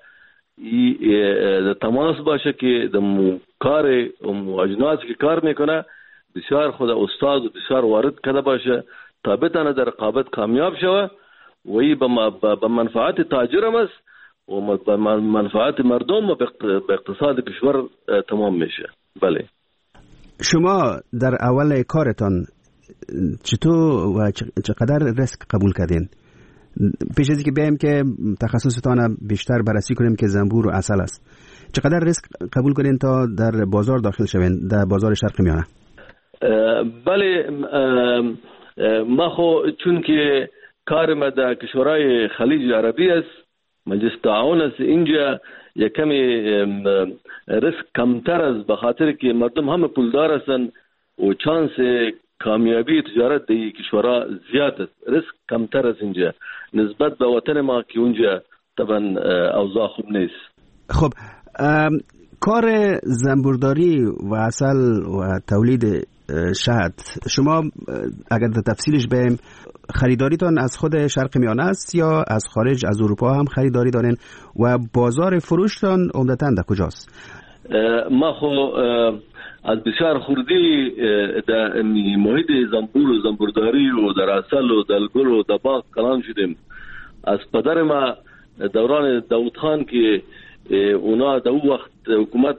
تماس باشه که در کار اجناس که کار میکنه بسیار خود استاد و بسیار وارد کرده باشه تا بتانه در رقابت کامیاب شوه و ای به منفعت تاجر هم است و به منفعت مردم و به اقتصاد کشور تمام میشه. بله. شما در اول کارتان چطور و چقدر ریسک قبول کردین؟ پیش از اینکه بیایم که تخصصتان بیشتر بررسی کنیم که زنبور و عسل است، چقدر ریسک قبول کردین تا در بازار داخل شوین، در بازار شرق میانه؟ بله، ما خو چون که کار ما در کشورهای خلیج عربی است، مجلس تعاون است، اینجا یک کمی ریسک کمتر است به خاطر که مردم همه پولدار هستند و چانس کامیابی تجارت در کشورها زیاد است. ریسک کمتر است اینجا نسبت به وطن ما که اونجا طبعا اوضاع خوب نیست. خب کار زنبورداری و عسل و تولید شهد، شما اگر در تفصیلش بریم، خریداریتان از خود شرق میانه است یا از خارج از اروپا هم خریداری دارین و بازار فروشتان عمدتاً در کجاست؟ ما خو از بسیار خوردی در محیط زنبور و زنبورداری و در عسل و در گل و در باغ کلان شدیم. از پدر ما دوران داود خان که اونا در اون وقت حکومت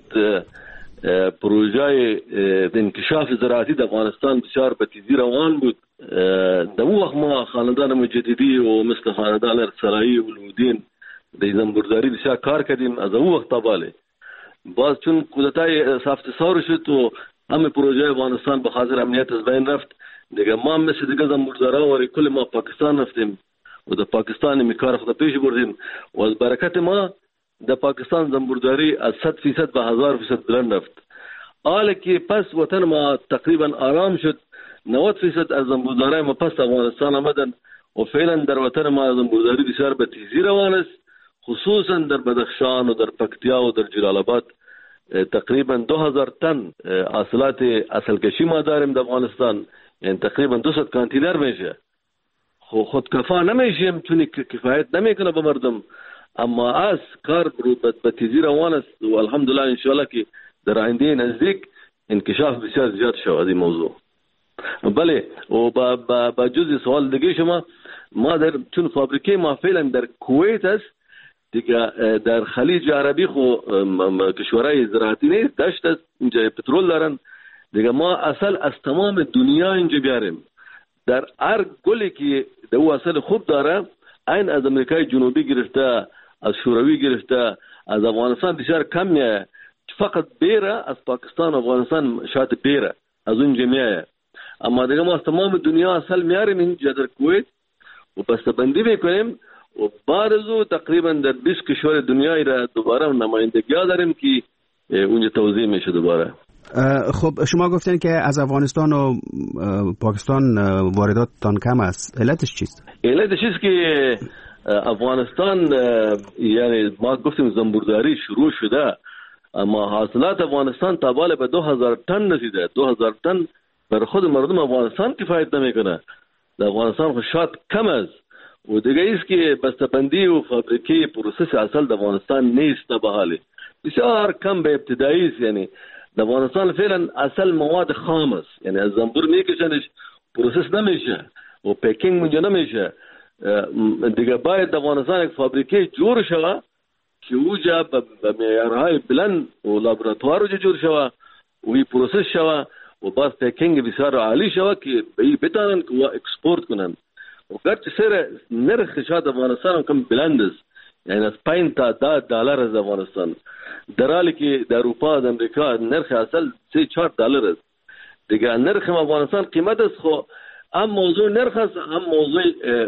پروژه انکشاف زراعتی در افغانستان بسیار به تیزی روان بود. در اون وقت ما خاندان مجددی و مثل خاندان ارسلایی و الودین در زنبورداری بسیار کار کردیم از اون وقت تا باله. باز چون کودتای سافتسار شد و همه پروژه افغانستان به خاطر امنیت از بین رفت، دیگه ما مثل دیگه زنبوردارا و کل ما پاکستان رفتیم و در پاکستان می کار خود پیش بردیم و از برکت ما در پاکستان زنبورداری از 100% به 1000% بلند رفت. حالا که پس وطن ما تقریبا آرام شد، 90% از زنبوردارای ما پس افغانستان آمدن و فعلا در وطن ما زنبورداری بسیار به تیزی روان است، خصوصا در بدخشان و در پکتیا و در جلال آباد. تقریبا 2000 تن حاصلات عسل کشی ما داریم در افغانستان، یعنی تقریبا 200 کانتینر میشه. خودکفا نمیشیم چون کفایت نمیکنه به مردم، اما از کار به تیزی روان است و الحمدلله انشاءالله که در آینده نزدیک انکشاف بسیار زیاد شود این موضوع. بله، و با جز سوال دیگه شما، ما در چون فابریکه ما فعلا در کویت است دیگه، در خلیج عربی خو کشورهای زراعتی نیست، دشت است، اینجا پترول دارن دیگه. ما اصل از تمام دنیا اینجا بیاریم، در هر گلی که او اصل خوب داره، این از امریکای جنوبی گرفته، از شوروی گرفته، از افغانستان بسیار کم میه، فقط بیره از پاکستان افغانستان شاید بیره از اون جمعیه. اما دیگه ما از تمام دنیا اصل میاریم اینجا در کویت و بسته‌بندی میکنیم و بارزو تقریبا در 20 کشور دنیایی را دوباره نمایندگی داریم که اونجا توزیع میشه دوباره. خب شما گفتین که از افغانستان و پاکستان وارداتتان کم است، علتش چیست؟ علتش چیست که افغانستان یعنی ما گفتیم زنبورداری شروع شده، اما حاصلات افغانستان تا بالا به 2000 تن رسیده. 2000 تن بر خود مردم افغانستان کفایت نمیکنه، در افغانستان خشات کم است و دیگه ایست که بسته‌بندی و فابریکه پروسس عسل در افغانستان نیست به حال بسیار کم به ابتدایی است. یعنی در افغانستان فعلا عسل مواد خام است، یعنی از زنبور میکشنش پروسس نمیشه و پیکینگ اونجا نمیشه. دیگه باید در افغانستان یک فابریکه جور شوه که اوجا به معیارهای بلند و لابراتوار اوجا جور شوه و این پروسس شوه و باز پیکینگ بسیار عالی شوه که به بتانن که اکسپورت کنن. و گرچه سر نرخ شاد افغانستان هم کم بلند است، یعنی از 5 تا 10 دلار از افغانستان، در حالی که در اروپا و امریکا نرخ اصل 3-4 دلار است. دیگه نرخ افغانستان قیمت است، خو هم موضوع نرخ است، هم موضوع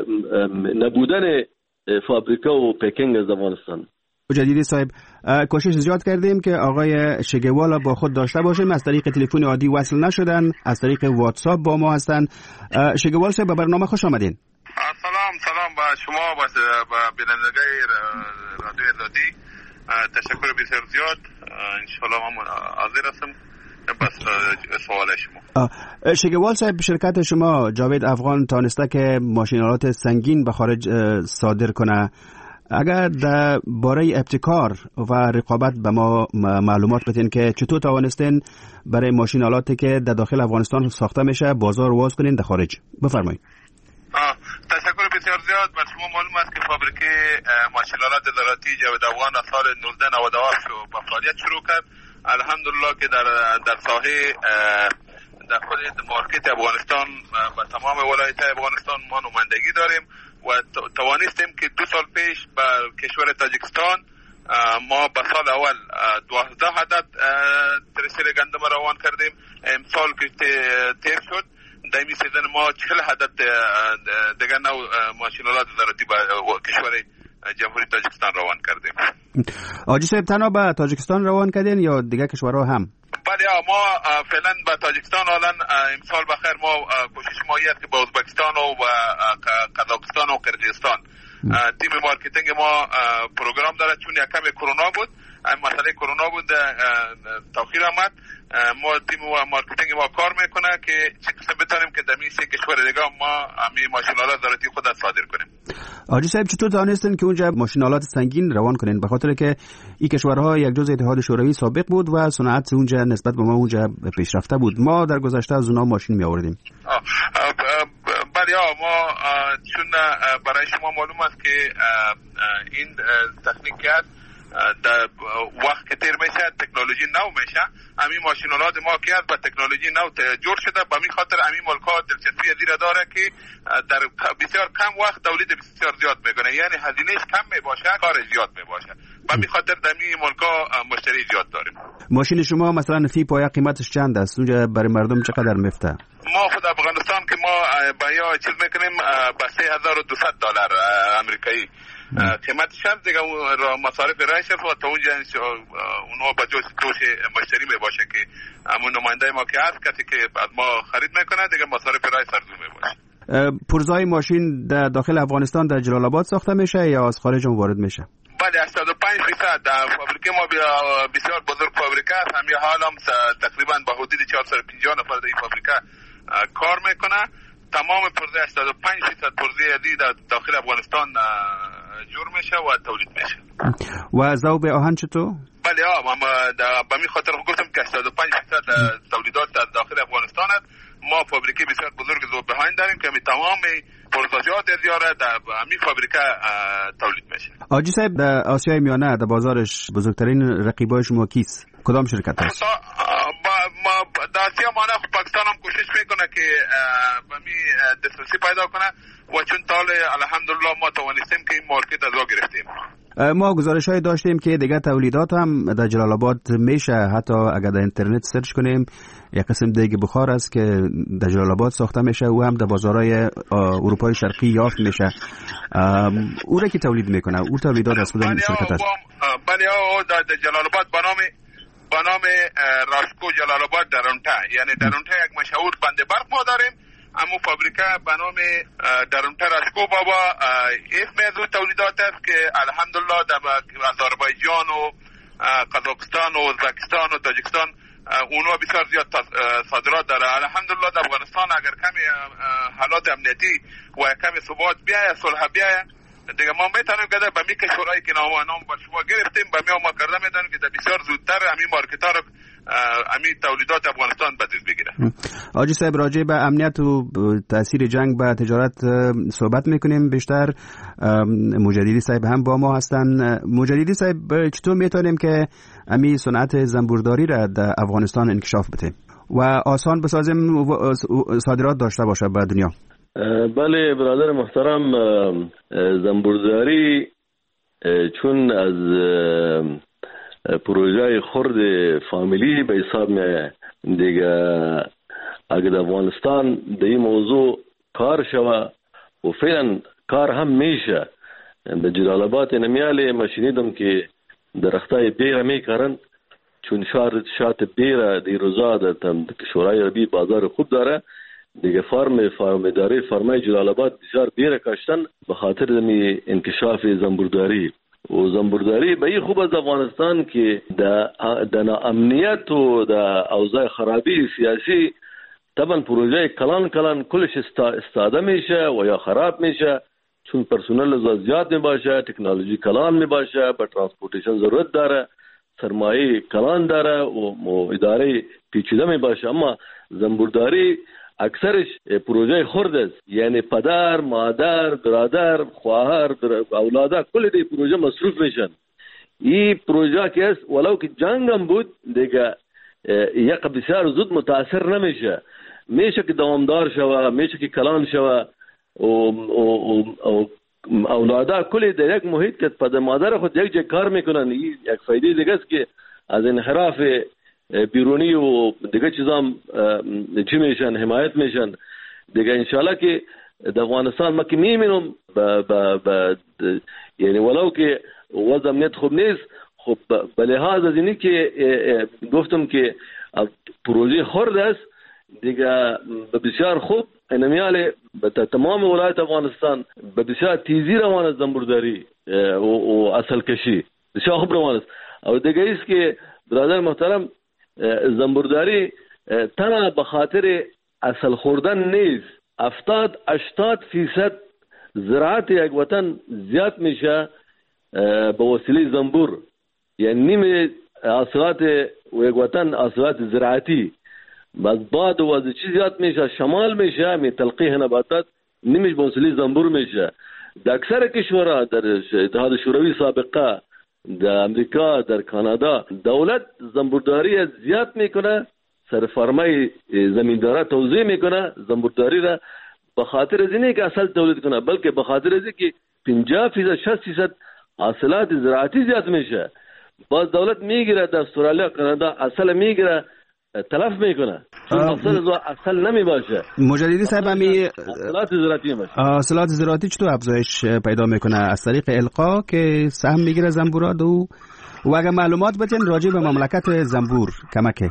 نبودن فابریکا و پیکینگ از افغانستان. جدیدی صاحب، کوشش زیاد کردیم که آقای شگوالا با خود داشته باشیم، از طریق تلفن عادی وصل نشدن، از طریق واتساپ با ما هستن. شگوال صاحب به برنامه خوش آمدین. سلام با شما و بینندگان رادیو آزادی. تشکر بسیار زیاد. انشالله من حاضر هستم بس سوال شما. شگوال صاحب، شرکت شما جاوید افغان تانسته که ماشین‌آلات سنگین به خارج صادر کنه. اگر در باره ابتکار و رقابت به ما معلومات بدین که چطور توانستین برای ماشین‌آلاتی که در داخل افغانستان ساخته میشه بازار واز کنین در خارج؟ بفرمایید. تشکر بسیار زیاد. بر شما معلوم است که فابریکه ماشین‌آلات زراعتی جاوید افغان از سال 1997 با فعالیت شروع کرد. الحمدلله که در ساحه در خود مارکت افغانستان و تمام ولایت‌های افغانستان ما نمایندگی داریم و توانستیم که 2 سال پیش به کشور تاجیکستان ما به سال اول 12 عدد ترشر گندم روان کردیم. امسال که تیر شد در این سیزن ما 40 عدد دیگر نوع ماشین‌آلات زراعتی به کشور جمهوری تاجیکستان روان کردیم. آجی صاحب، تنها به تاجیکستان روان کردین یا دیگر کشورها هم؟ بله، ما فعلا به تاجیکستان الان امسال بخیر ما کوشش ما است که به ازبکستان و قزاقستان و کرغیزستان تیم مارکتینگ ما پروگرام داره، چون یک کم کرونا بود، مسئله کرونا بود تاخیر آمد. ما تیم مارکتینگ ما کار میکنه که چه قسم بتونیم که در این 3 کشور دیگه ما همین ماشین‌آلات زراعتی خود صادر کنیم. آجی صاحب، چطور توانستین که اونجا ماشین‌آلات سنگین روان کنین؟ به خاطر که این کشورها یک جزء اتحاد شوروی سابق بود و صنعت اونجا نسبت به ما اونجا پیشرفته بود. ما در گذشته از اونها ماشین می آوردیم. بله، ما چون برای شما معلوم است که این تکنیکات در وقت که تیر میشه تکنولوژی نو میشه. همین ماشین‌آلات ما که با تکنولوژی نو جور شده، به همین خاطر همین ملک‌ها دلچسپی زیرا داره که در بسیار کم وقت تولید بسیار زیاد میکنه، یعنی هزینهش کم میباشه، کار زیاد میباشه. به همین خاطر در همین ملک‌ها مشتری زیاد داریم. ماشین شما مثلا فی پایه قیمتش چند است؟ اونجا برای مردم چقدر میفته؟ ما خود افغانستان که ما با یا چیز میکنیم با $3200 آمریکایی قیمتش هست دیگه. مصارف رایش هست و تا اونجا اونها با جوش مشتری میباشه که همون نماینده ما که هست، کسی که از ما خرید میکنه دیگه مصارف رایش ارزون میباشه. پرزای ماشین در داخل افغانستان در جلال آباد ساخته میشه یا از خارج هم وارد میشه؟ بله، 85% فابریکه ما بسیار بزرگ فابریکه است. همین حال هم تقریبا به حدود 450 نفر در این فابریکه کار میکنه. تمام پرزه 85% پرزه عادی در داخل افغانستان جور میشه و تولید میشه. و ذوب آهن چطور؟ بله، به می خاطر گفتم که 85% تولیدات در داخل افغانستان است. ما فابریکه بسیار بزرگ ذوب آهن داریم که تمام پرزه‌جات زیاره در همین فابریکه تولید میشه. آجی صاحب، در آسیای میانه در بازارش بزرگترین رقیبای شما کیست؟ کدام شرکت هست؟ در آسیا میانه پاکستان هم کوشش میکنه که بمی دسترسی پیدا کنه و چون تال الحمدلله ما توانستیم که این مارکت از گرفتیم. ما گزارش های داشتیم که دیگه تولیدات هم در جلال آباد میشه، حتی اگر در اینترنت سرچ کنیم یک قسم دیگه بخار است که در جلال آباد ساخته میشه و هم در بازارهای اروپای شرقی یافت میشه. او را که تولید میکنه، او تولیدات از کدام شرکت است؟ بله، در جلال آباد با نام راسکو جلال آباد درونتا، یعنی درونتا یک مشهور بند برق ما داریم. اما فابریکه به نام درونتا راسکو بابا اسم از تولیدات است که الحمدلله در آذربایجان و قزاقستان و ازبکستان و تاجیکستان اونها بسیار زیاد صادرات داره. الحمدلله در افغانستان اگر کمی حالات امنیتی و کمی ثبات بیاید، صلح بیاید، دیگه ما میتونیم که به می کشورهایی که نام با شما گرفتیم به می ما کرده میدونیم که بسیار زودتر همین مارکت ها رو همین تولیدات افغانستان به دست بگیره. آجی صاحب، راجع به امنیت و تاثیر جنگ به تجارت صحبت میکنیم بیشتر. مجددی صاحب هم با ما هستن. مجددی صاحب، چطور میتونیم که همین صنعت زنبورداری را در افغانستان انکشاف بده و آسان بسازیم صادرات داشته باشه به دنیا؟ بله برادر محترم، زنبورداری چون از پروژه خرد فامیلی به حساب میه دیگه، اگر افغانستان در این موضوع کار شوه و فعلا کار هم میشه. در جلال آباد نمیاله ما شنیدم که درختای بیره میکارن، چون شات بیره دی روزا در شورای عربی بازار خوب داره دیگه. فارمای جلال آباد بسیار بیره کاشتن به خاطر دمی انکشاف زنبورداری. و زنبورداری به این خوب از افغانستان که در ناامنیت و در اوضاع خرابی سیاسی طبعا پروژه کلان کلش استاده میشه و یا خراب میشه، چون پرسنل زیاد میباشه، تکنولوژی کلان میباشه، به ترانسپورتیشن ضرورت داره، سرمایه کلان داره و اداره پیچیده میباشه. اما زنبورداری اکثرش پروژه خرد است، یعنی پدر، مادر، برادر، خواهر، اولاده کل دی پروژه مصروف میشن. این پروژه که است ولو که جنگ هم بود دیگه یک بسیار زود متاثر نمیشه، میشه که دوامدار شوه، میشه که کلان شوه و اولاده کلی در یک محیط که پدر مادر خود یک جای کار میکنن. یک فایده دیگه است که از انحراف بیرونی و دیگه چیزام چی میشن، حمایت میشن دیگه. انشالله که در افغانستان ما که میبینم یعنی ولو که وضع امنیت خوب نیست، خب به لحاظ از اینی که گفتم که پروژه خرد است دیگه بسیار خوب نمیاله به تمام ولایت افغانستان به بسیار تیزی روان است زنبورداری و اصل کشی بسیار خوب روان است. و دیگه است که برادر محترم زنبورداری تنها به خاطر اصل خوردن نیست، 70-80% زراعت یک وطن زیاد میشه به وسیله زنبور، یعنی نیم حاصلات یک وطن حاصلات زراعتی. باز باد و از چیز زیاد میشه، شمال میشه، می تلقیح نباتات نیمش به وسیله زنبور میشه. در اکثر کشورها در اتحاد شوروی سابقه، در امریکا، در کانادا دولت زنبورداری زیاد میکنه، سرفرمای زمیندارا توزیع میکنه زنبورداری را به خاطر از اینه که اصل تولید کنه، بلکه به خاطر از اینه که 50-60% حاصلات زراعتی زیاد میشه. باز دولت میگیره در استرالیا کانادا اصل میگیره تلف میکنه، چون اصل نمی باشه. مجددی صاحب همی حاصلات زراعتی باشه. حاصلات زراعتی چطور افزایش پیدا میکنه؟ از طریق القا که سهم میگیره زنبورات و اگر معلومات بتین راجع به مملکت زنبور کمکه.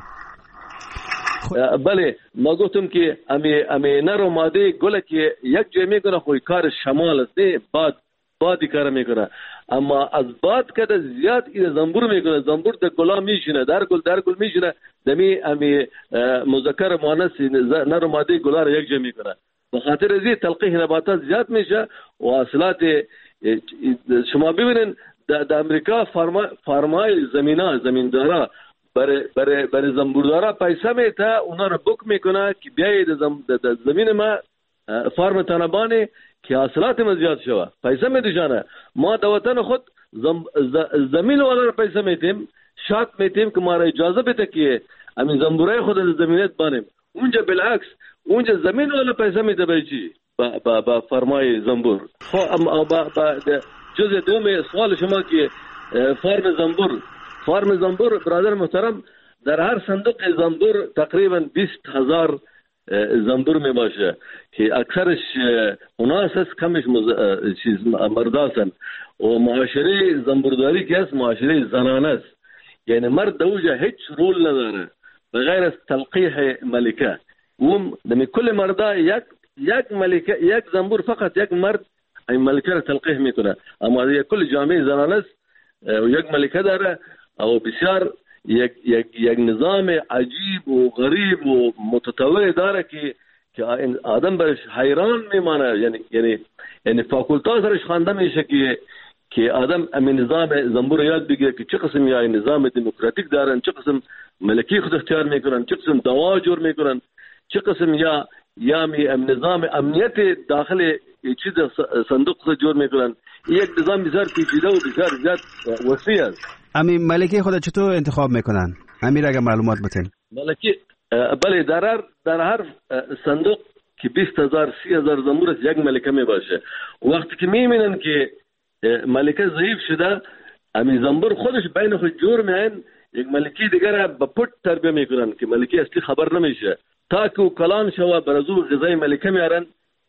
بله ما گفتم که امی نر و ماده گله که یک جای میکنه خوی کار شمال است، بادی کار میکنه، اما از باد که زیاد این زنبور میکنه. زنبور در گلا میشینه، در گل میشینه، دمی امی مذکر مؤنث نر و ماده گلا را یک جای میکنه. به خاطر از این تلقیح نباتات زیاد میشه و حاصلات شما ببینین در امریکا فارمای زمیندارا برای زنبوردارا پیسه میته، اونا رو بک میکنه که بیایید در زمین ما فارم تنبانی که حاصلات ما زیاد شوه، پیسه میدوشانه. ما در وطن خود زمین والا رو پیسه میتیم، شاک میتیم که ما را اجازه بده که همین زنبورای خود از زمینت بانیم. اونجا بالعکس، اونجا زمین والا پیسه میده به چی؟ با فرمای زنبور. جزء دوم سوال شما که فارم زنبور برادر محترم، در هر صندوق زنبور تقریبا 20,000 زنبور می باشه که اکثرش اوناس است، کمش مرداسن. و معاشره زنبورداری که است معاشره زنانه است، یعنی مرد دوجه هیچ رول نداره بغیر از تلقیح ملکه. اون دمی کل مردا یک ملکه، یک زنبور فقط یک مرد این ملکه را تلقیح میکنه، اما کل جامعه زنانه است و یک ملکه داره او بسیار یک نظام عجیب و غریب و متطور داره که آدم برش حیران میمانه. یعنی فاکولتا سرش خوانده میشه که آدم همین نظام زنبور یاد بگیره که چه قسم یا نظام دموکراتیک دارن، چه قسم ملکی خود اختیار میکنن، چه قسم دوا جور میکنن، چه قسم یا نظام امنیت داخل چیز صندوق خود جور میکنن. یک نظام بسیار پیچیده و بسیار زیاد وسیع است. همین ملکی خود چطور انتخاب میکنن؟ همین اگر معلومات بتین. ملکی بله در هر صندوق که 20,000 30,000 زنبور است یک ملکه می باشه. وقتی که میبینن که ملکه ضعیف شده، همین زنبور خودش بین خود جور میان یک ملکی دیگر به پشت تربیه میکنن که ملکی اصلی خبر نمیشه تا که کلان شوه برازو غذای ملکه میارن.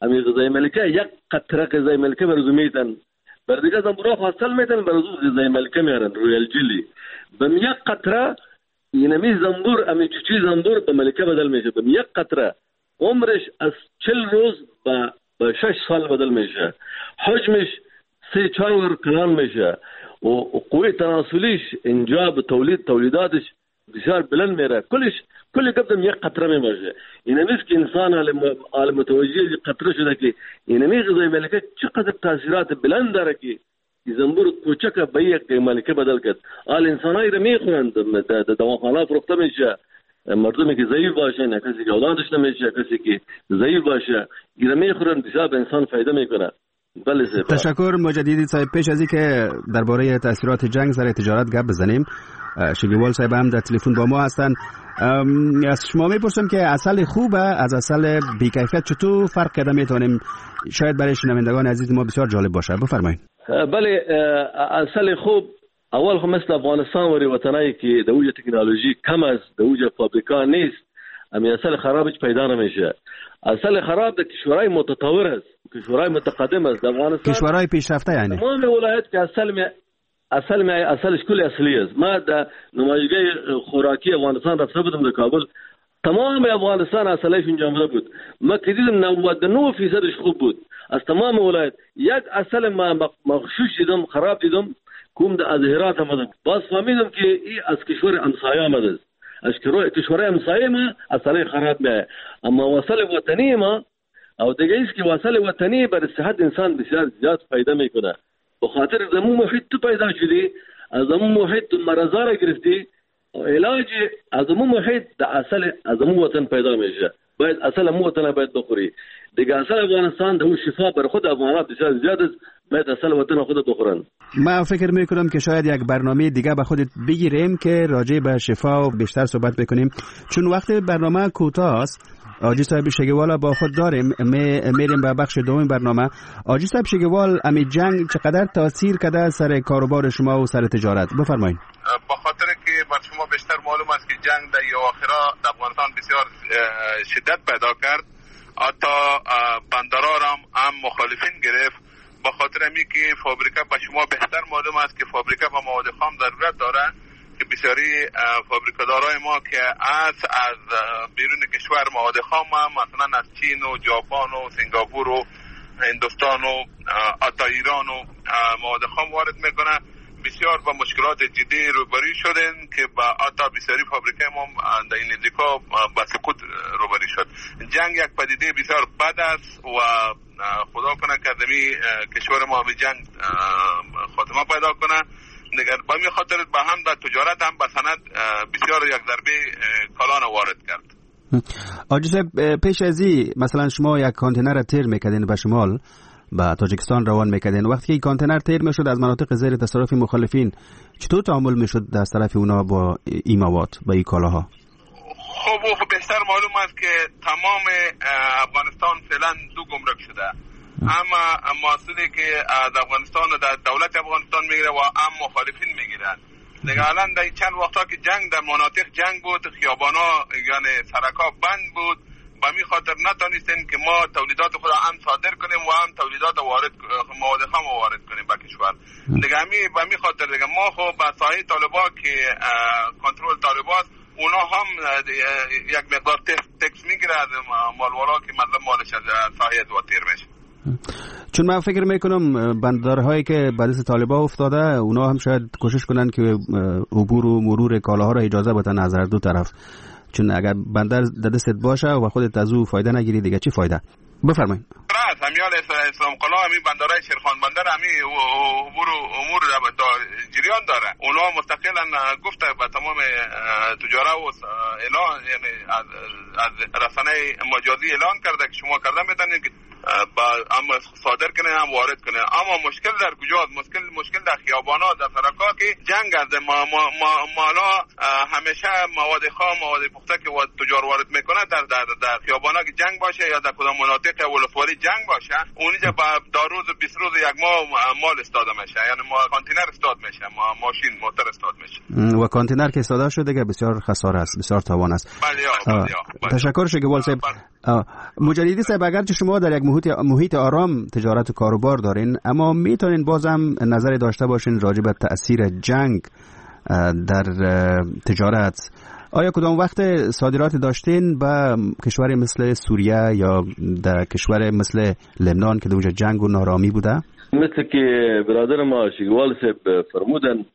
امی غذای ملکه یک قطره غذای ملکه بر روز میتن، بر دیگه زنبورا خواستل میتن بر روز غذای ملکه میارن رویال جلی. بم یک قطره اینمی زنبور امی چوچی زنبور به ملکه بدل میشه. بم یک قطره عمرش از 40 روز به 6 سال بدل میشه. حجمش 3-4 کلان میشه و قوه تناسلیش اینجا به تولیداتش بسیار بلند میره. کلی قدم یک قطره میشه. اینمیست که انسان عالم متوجه قطره شده که اینمی غذای ملکه چقدر تاثیرات بلند داره که زنبور کوچک به یک ملکه بدل کرد. انسانایی رو میخورند، دواخانه فروخته میشه. مردمی که ضعیف باشه، نه کسی که اولادش نمیشه، کسی که ضعیف باشه اینا میخورن، بسیار به انسان فایده میکنه. بله تشکر مجددی صاحب. پیش از اینکه درباره تاثیرات جنگ سر تجارت گپ بزنیم، شگیوال صاحب هم در تلفن با ما هستن. از شما میپرسم که عسل خوبه از عسل بی‌کیفیت چطور فرق کرده میتونیم؟ شاید برای شنوندگان عزیز ما بسیار جالب باشه. بفرمایید. بله، عسل خوب اول خو مثل افغانستان وری وطنایی که دوجه تکنولوژی کم است، دوجه فابریکا نیست، امی عسل خرابش پیدا نمیشه. عسل خراب در کشورهای متطور است، کشورهای متقدم است. افغانستان کشورهای پیشرفته یعنی تمام ولایت که عسلش کلی اصلی است. ما در نمایشگاه خوراکی افغانستان رفته بودم در کابل، تمام افغانستان عسلش اینجا آمده بود. ما که دیدم 99% خوب بود از تمام ولایت. یک عسل مغشوش دیدم، خراب دیدم، کوم از هرات آمده. باز فهمیدم که این از کشور همسایه آمده است. از کشور همسایه ما عسل خراب میه، اما وصل وطنی ما او دیگه است که وصل وطنی بر صحت انسان بسیار زیاد فایده میکنه. به خاطر زمون محیط تو پیدا شدی، از زمون محیط تو مرضا را گرفتی، علاج از زمون محیط در عسل از زمون وطن پیدا میشه. باید عسل مو وطن باید بخوری. دیگه عسل افغانستان ده شفا بر خود افغانات بسیار زیاد است، باید عسل وطن خود بخورن. ما فکر میکنم که شاید یک برنامه دیگه به خودت بگیریم که راجع به شفا و بیشتر صحبت بکنیم، چون وقت برنامه کوتاه است. آجی صاحب شگیوال با خود داریم، میریم به بخش دوم برنامه. آجی صاحب شگیوال، امی جنگ چقدر تاثیر کرده سر کاروبار شما و سر تجارت؟ بفرمایید. با خاطر که بر شما بیشتر معلوم است که جنگ در اواخر در افغانستان بسیار شدت پیدا کرد، حتی بندرها هم مخالفین گرفت. با خاطر امی که فابریکه به شما بهتر معلوم است که فابریکه با مواد خام ضرورت داره که بسیاری فابریکه‌دارای ما که از بیرون کشور مواد خام مثلا از چین و ژاپن و سنگاپور و هندوستان و حتی ایران و مواد خام وارد میکنه، بسیار با مشکلات جدی روبرو شدن که با حتی بسیاری فابریکه ما در این نزدیکا با سقوط روبرو شد. جنگ یک پدیده بسیار بد است و خدا کنه که دمی کشور ما به جنگ خاتمه پیدا کنه. دیگر با می خاطر با هم در تجارت هم به صنعت بسیار یک ضربه کلان وارد کرد. آجی صاحب، پیش از این مثلا شما یک کانتینر تیر میکردین به شمال به تاجیکستان روان میکردین، وقتی که کانتینر تیر میشد از مناطق زیر تصرف مخالفین، چطور تعامل میشد از طرف اونا با این مواد، با این کالاها؟ خب بهتر معلوم است که تمام افغانستان فعلا دو گمرک شده، اما محصولی که از افغانستان و در دولت افغانستان میگیره و هم مخالفین میگیرن. دیگه الان در چند وقتا که جنگ در مناطق جنگ بود، خیابانا یعنی سرکا بند بود، به می خاطر نتونستیم که ما تولیدات خود هم صادر کنیم و هم تولیدات مواد خام وارد کنیم به کشور. دیگه به می خاطر دیگه ما خب به ساحه طالبا که کنترل طالباست، اونا هم یک مقدار تکس میگیره از مالوالا که مطلب مالش از ساحه دو تیر میشه. چون من فکر میکنم بندرهایی که به دست طالبان افتاده اونا هم شاید کوشش کنن که عبور و مرور کالاها را اجازه بدن از هر دو طرف، چون اگر بندر در دستت باشه و خودت از او فایده نگیری دیگه چی فایده؟ بفرمایید. راست همیال اسلام قلعه همی بندرهای شیرخان بندر همی عبور و امور جریان داره. اونا مستقلا گفته به تمام تجارا و اعلان، یعنی از رسانه مجازی اعلان کرده که شما کرده میتونید با هم صادر کنه هم وارد کنه. اما مشکل در کجاست؟ مشکل در خیابانا، در سرکا که جنگ است. مالا همیشه مواد خام، مواد پخته که تجار وارد میکنه در خیابانا که جنگ باشه یا در کدام مناطق ولسوالی جنگ باشه، اونجا با 2 روز 20 روز یک مال استاد میشه، یعنی کانتینر استاد میشه، ماشین موتور استاد میشه و کانتینر که استاد شده که بسیار خساره است، بسیار تاوان است. بله. تشکر شگیوال صاحب. مجددی صاحب، اگرچه شما در یک محیط آرام تجارت و کاروبار دارین، اما میتونین بازم نظری داشته باشین راجع به تأثیر جنگ در تجارت. آیا کدام وقت صادرات داشتین به کشور مثل سوریه یا در کشور مثل لبنان که در اونجا جنگ و نارامی بوده؟ مثل که برادر ما شیگوال صاحب فرمودن،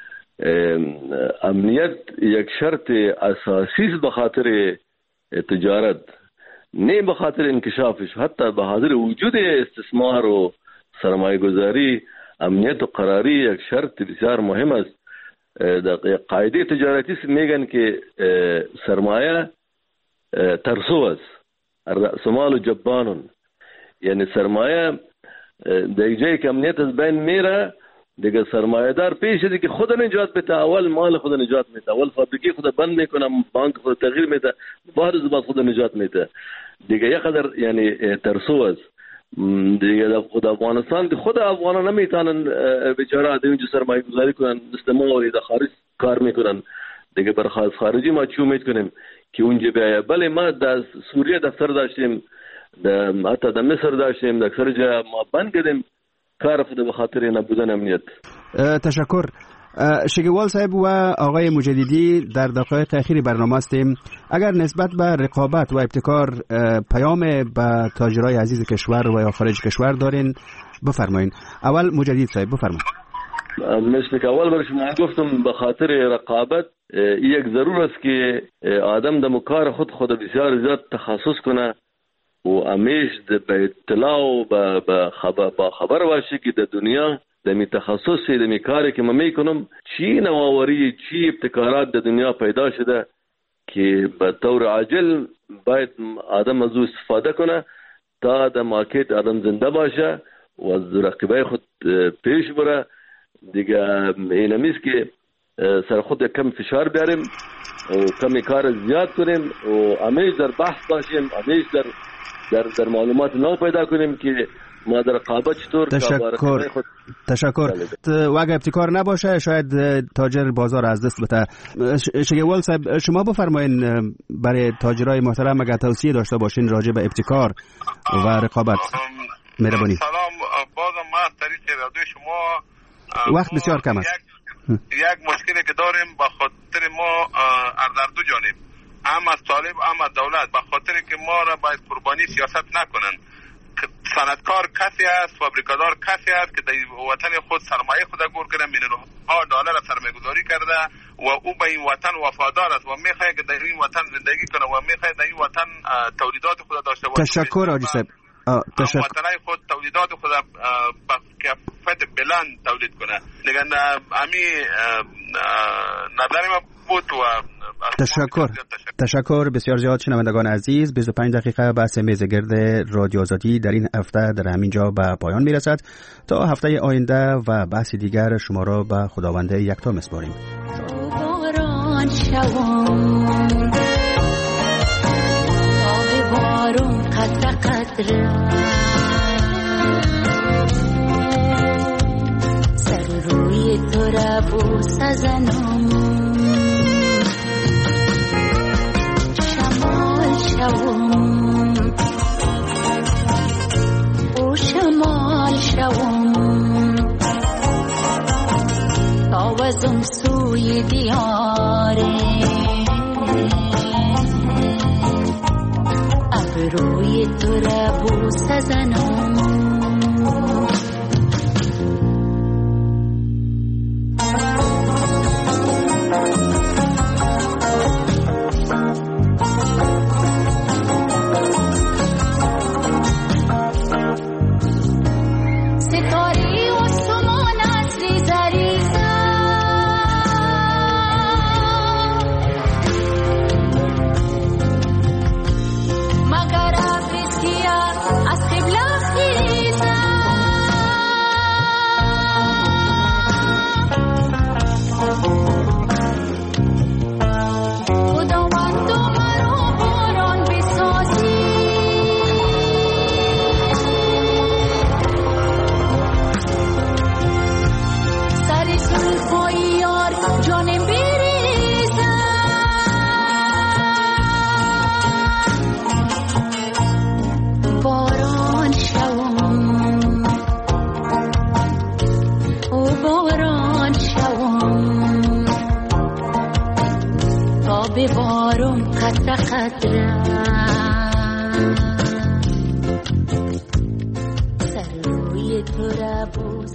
امنیت یک شرط اساسی است به خاطر تجارت، نه به خاطر انکشافش. حتی به حاضر وجود استثمار و سرمایه گذاری، امنیت و قراری یک شرط بسیار مهم است. در قاعده تجارتی میگن که سرمایه ترسو است، الرأس مال جبان. یعنی سرمایه در جایی که امنیت از بین میره، دیگه سرمایه دار پیش که خود نجات بده، اول مال خود نجات میده، اول فابریکی خود بند میکنه، بانک خود تغییر میده، بعد از بعد خود نجات میده. دیگه یک قدر یعنی ترسو است. دیگه خود افغانستان خود افغانان نمیتونن بیچاره آدمی جو سرمایه گذاری کنن، مثل ما ولی در خارج کار میکنن. دیگه برخواست خارجی ما چی امید کنیم که اونجا بیایه؟ بله ما در سوریه دفتر داشتیم، حتی در مصر داشتیم، در اکثر جا ما بند کردیم کار خود به خاطر نبودن امنیت. تشکر. شیگوال صاحب و آقای مجددی، در دقایق اخیر برنامه هستیم. اگر نسبت به رقابت و ابتکار پیام به تاجرای عزیز کشور و یا خارج کشور دارین بفرمایین. اول مجدد صاحب بفرمایید. مثل که اول برای شما گفتم، به خاطر رقابت یک ضرور است که آدم در کار خود بسیار زیاد تخصص کنه و همیش به اطلاع و با خبر باشه که در دنیا دمی تخصصی دمی کاری که من میکنم چی نوآوری، چی ابتکارات در دنیا پیدا شده که به طور عاجل باید آدم از او استفاده کنه تا در مارکت آدم زنده باشه و از رقیبای خود پیش بره. دیگه اینمیست که سر خود کم فشار بیاریم و کمی کار زیاد کنیم و همیش در بحث باشیم، همیش در معلومات نو پیدا کنیم که ما در رقابت چطور. تشکر. و اگر ابتکار نباشه شاید تاجر بازار از دست بده. شیگوال صاحب، شما بفرمایین برای تاجرای محترم اگر توصیه داشته باشین راجع به ابتکار و رقابت. مهربانی. سلام، بازم ما از طریق رادیو شما وقت بسیار کم است. یک مشکلی که داریم به خاطر ما در دو جانب، هم از طالب هم از دولت، به خاطر که ما را باید قربانی سیاست نکنن. صنعتکار کسی است، فابریکادار کسی است که در وطن خود سرمایه خود گور کرده، میلیون‌ها دلار سرمایه گذاری کرده و او به این وطن وفادار است و میخواد که در این وطن زندگی کنه و میخواد در این وطن تولیدات خود داشته باشه. تشکر حاجی صاحب. وطنای خود تولیدات خود با کیفیت بلند تولید کنه. دیگه امی نظر ما بود و تشکر بسیار زیاد. شنوندگان عزیز، 25 دقیقه بحث میز گرد رادیو آزادی در این هفته در همین جا به پایان میرسد. تا هفته آینده و بحث دیگر شما را به خداوند یکتا میسپاریم. سر روی تو را بوس زنم، شمال شوم او شمال شوم، تاوزم سوی دیاره روی تو را بوس زنم. مگر افریقیا از قبله آب بارون قطره قطره سر روی تو را بوس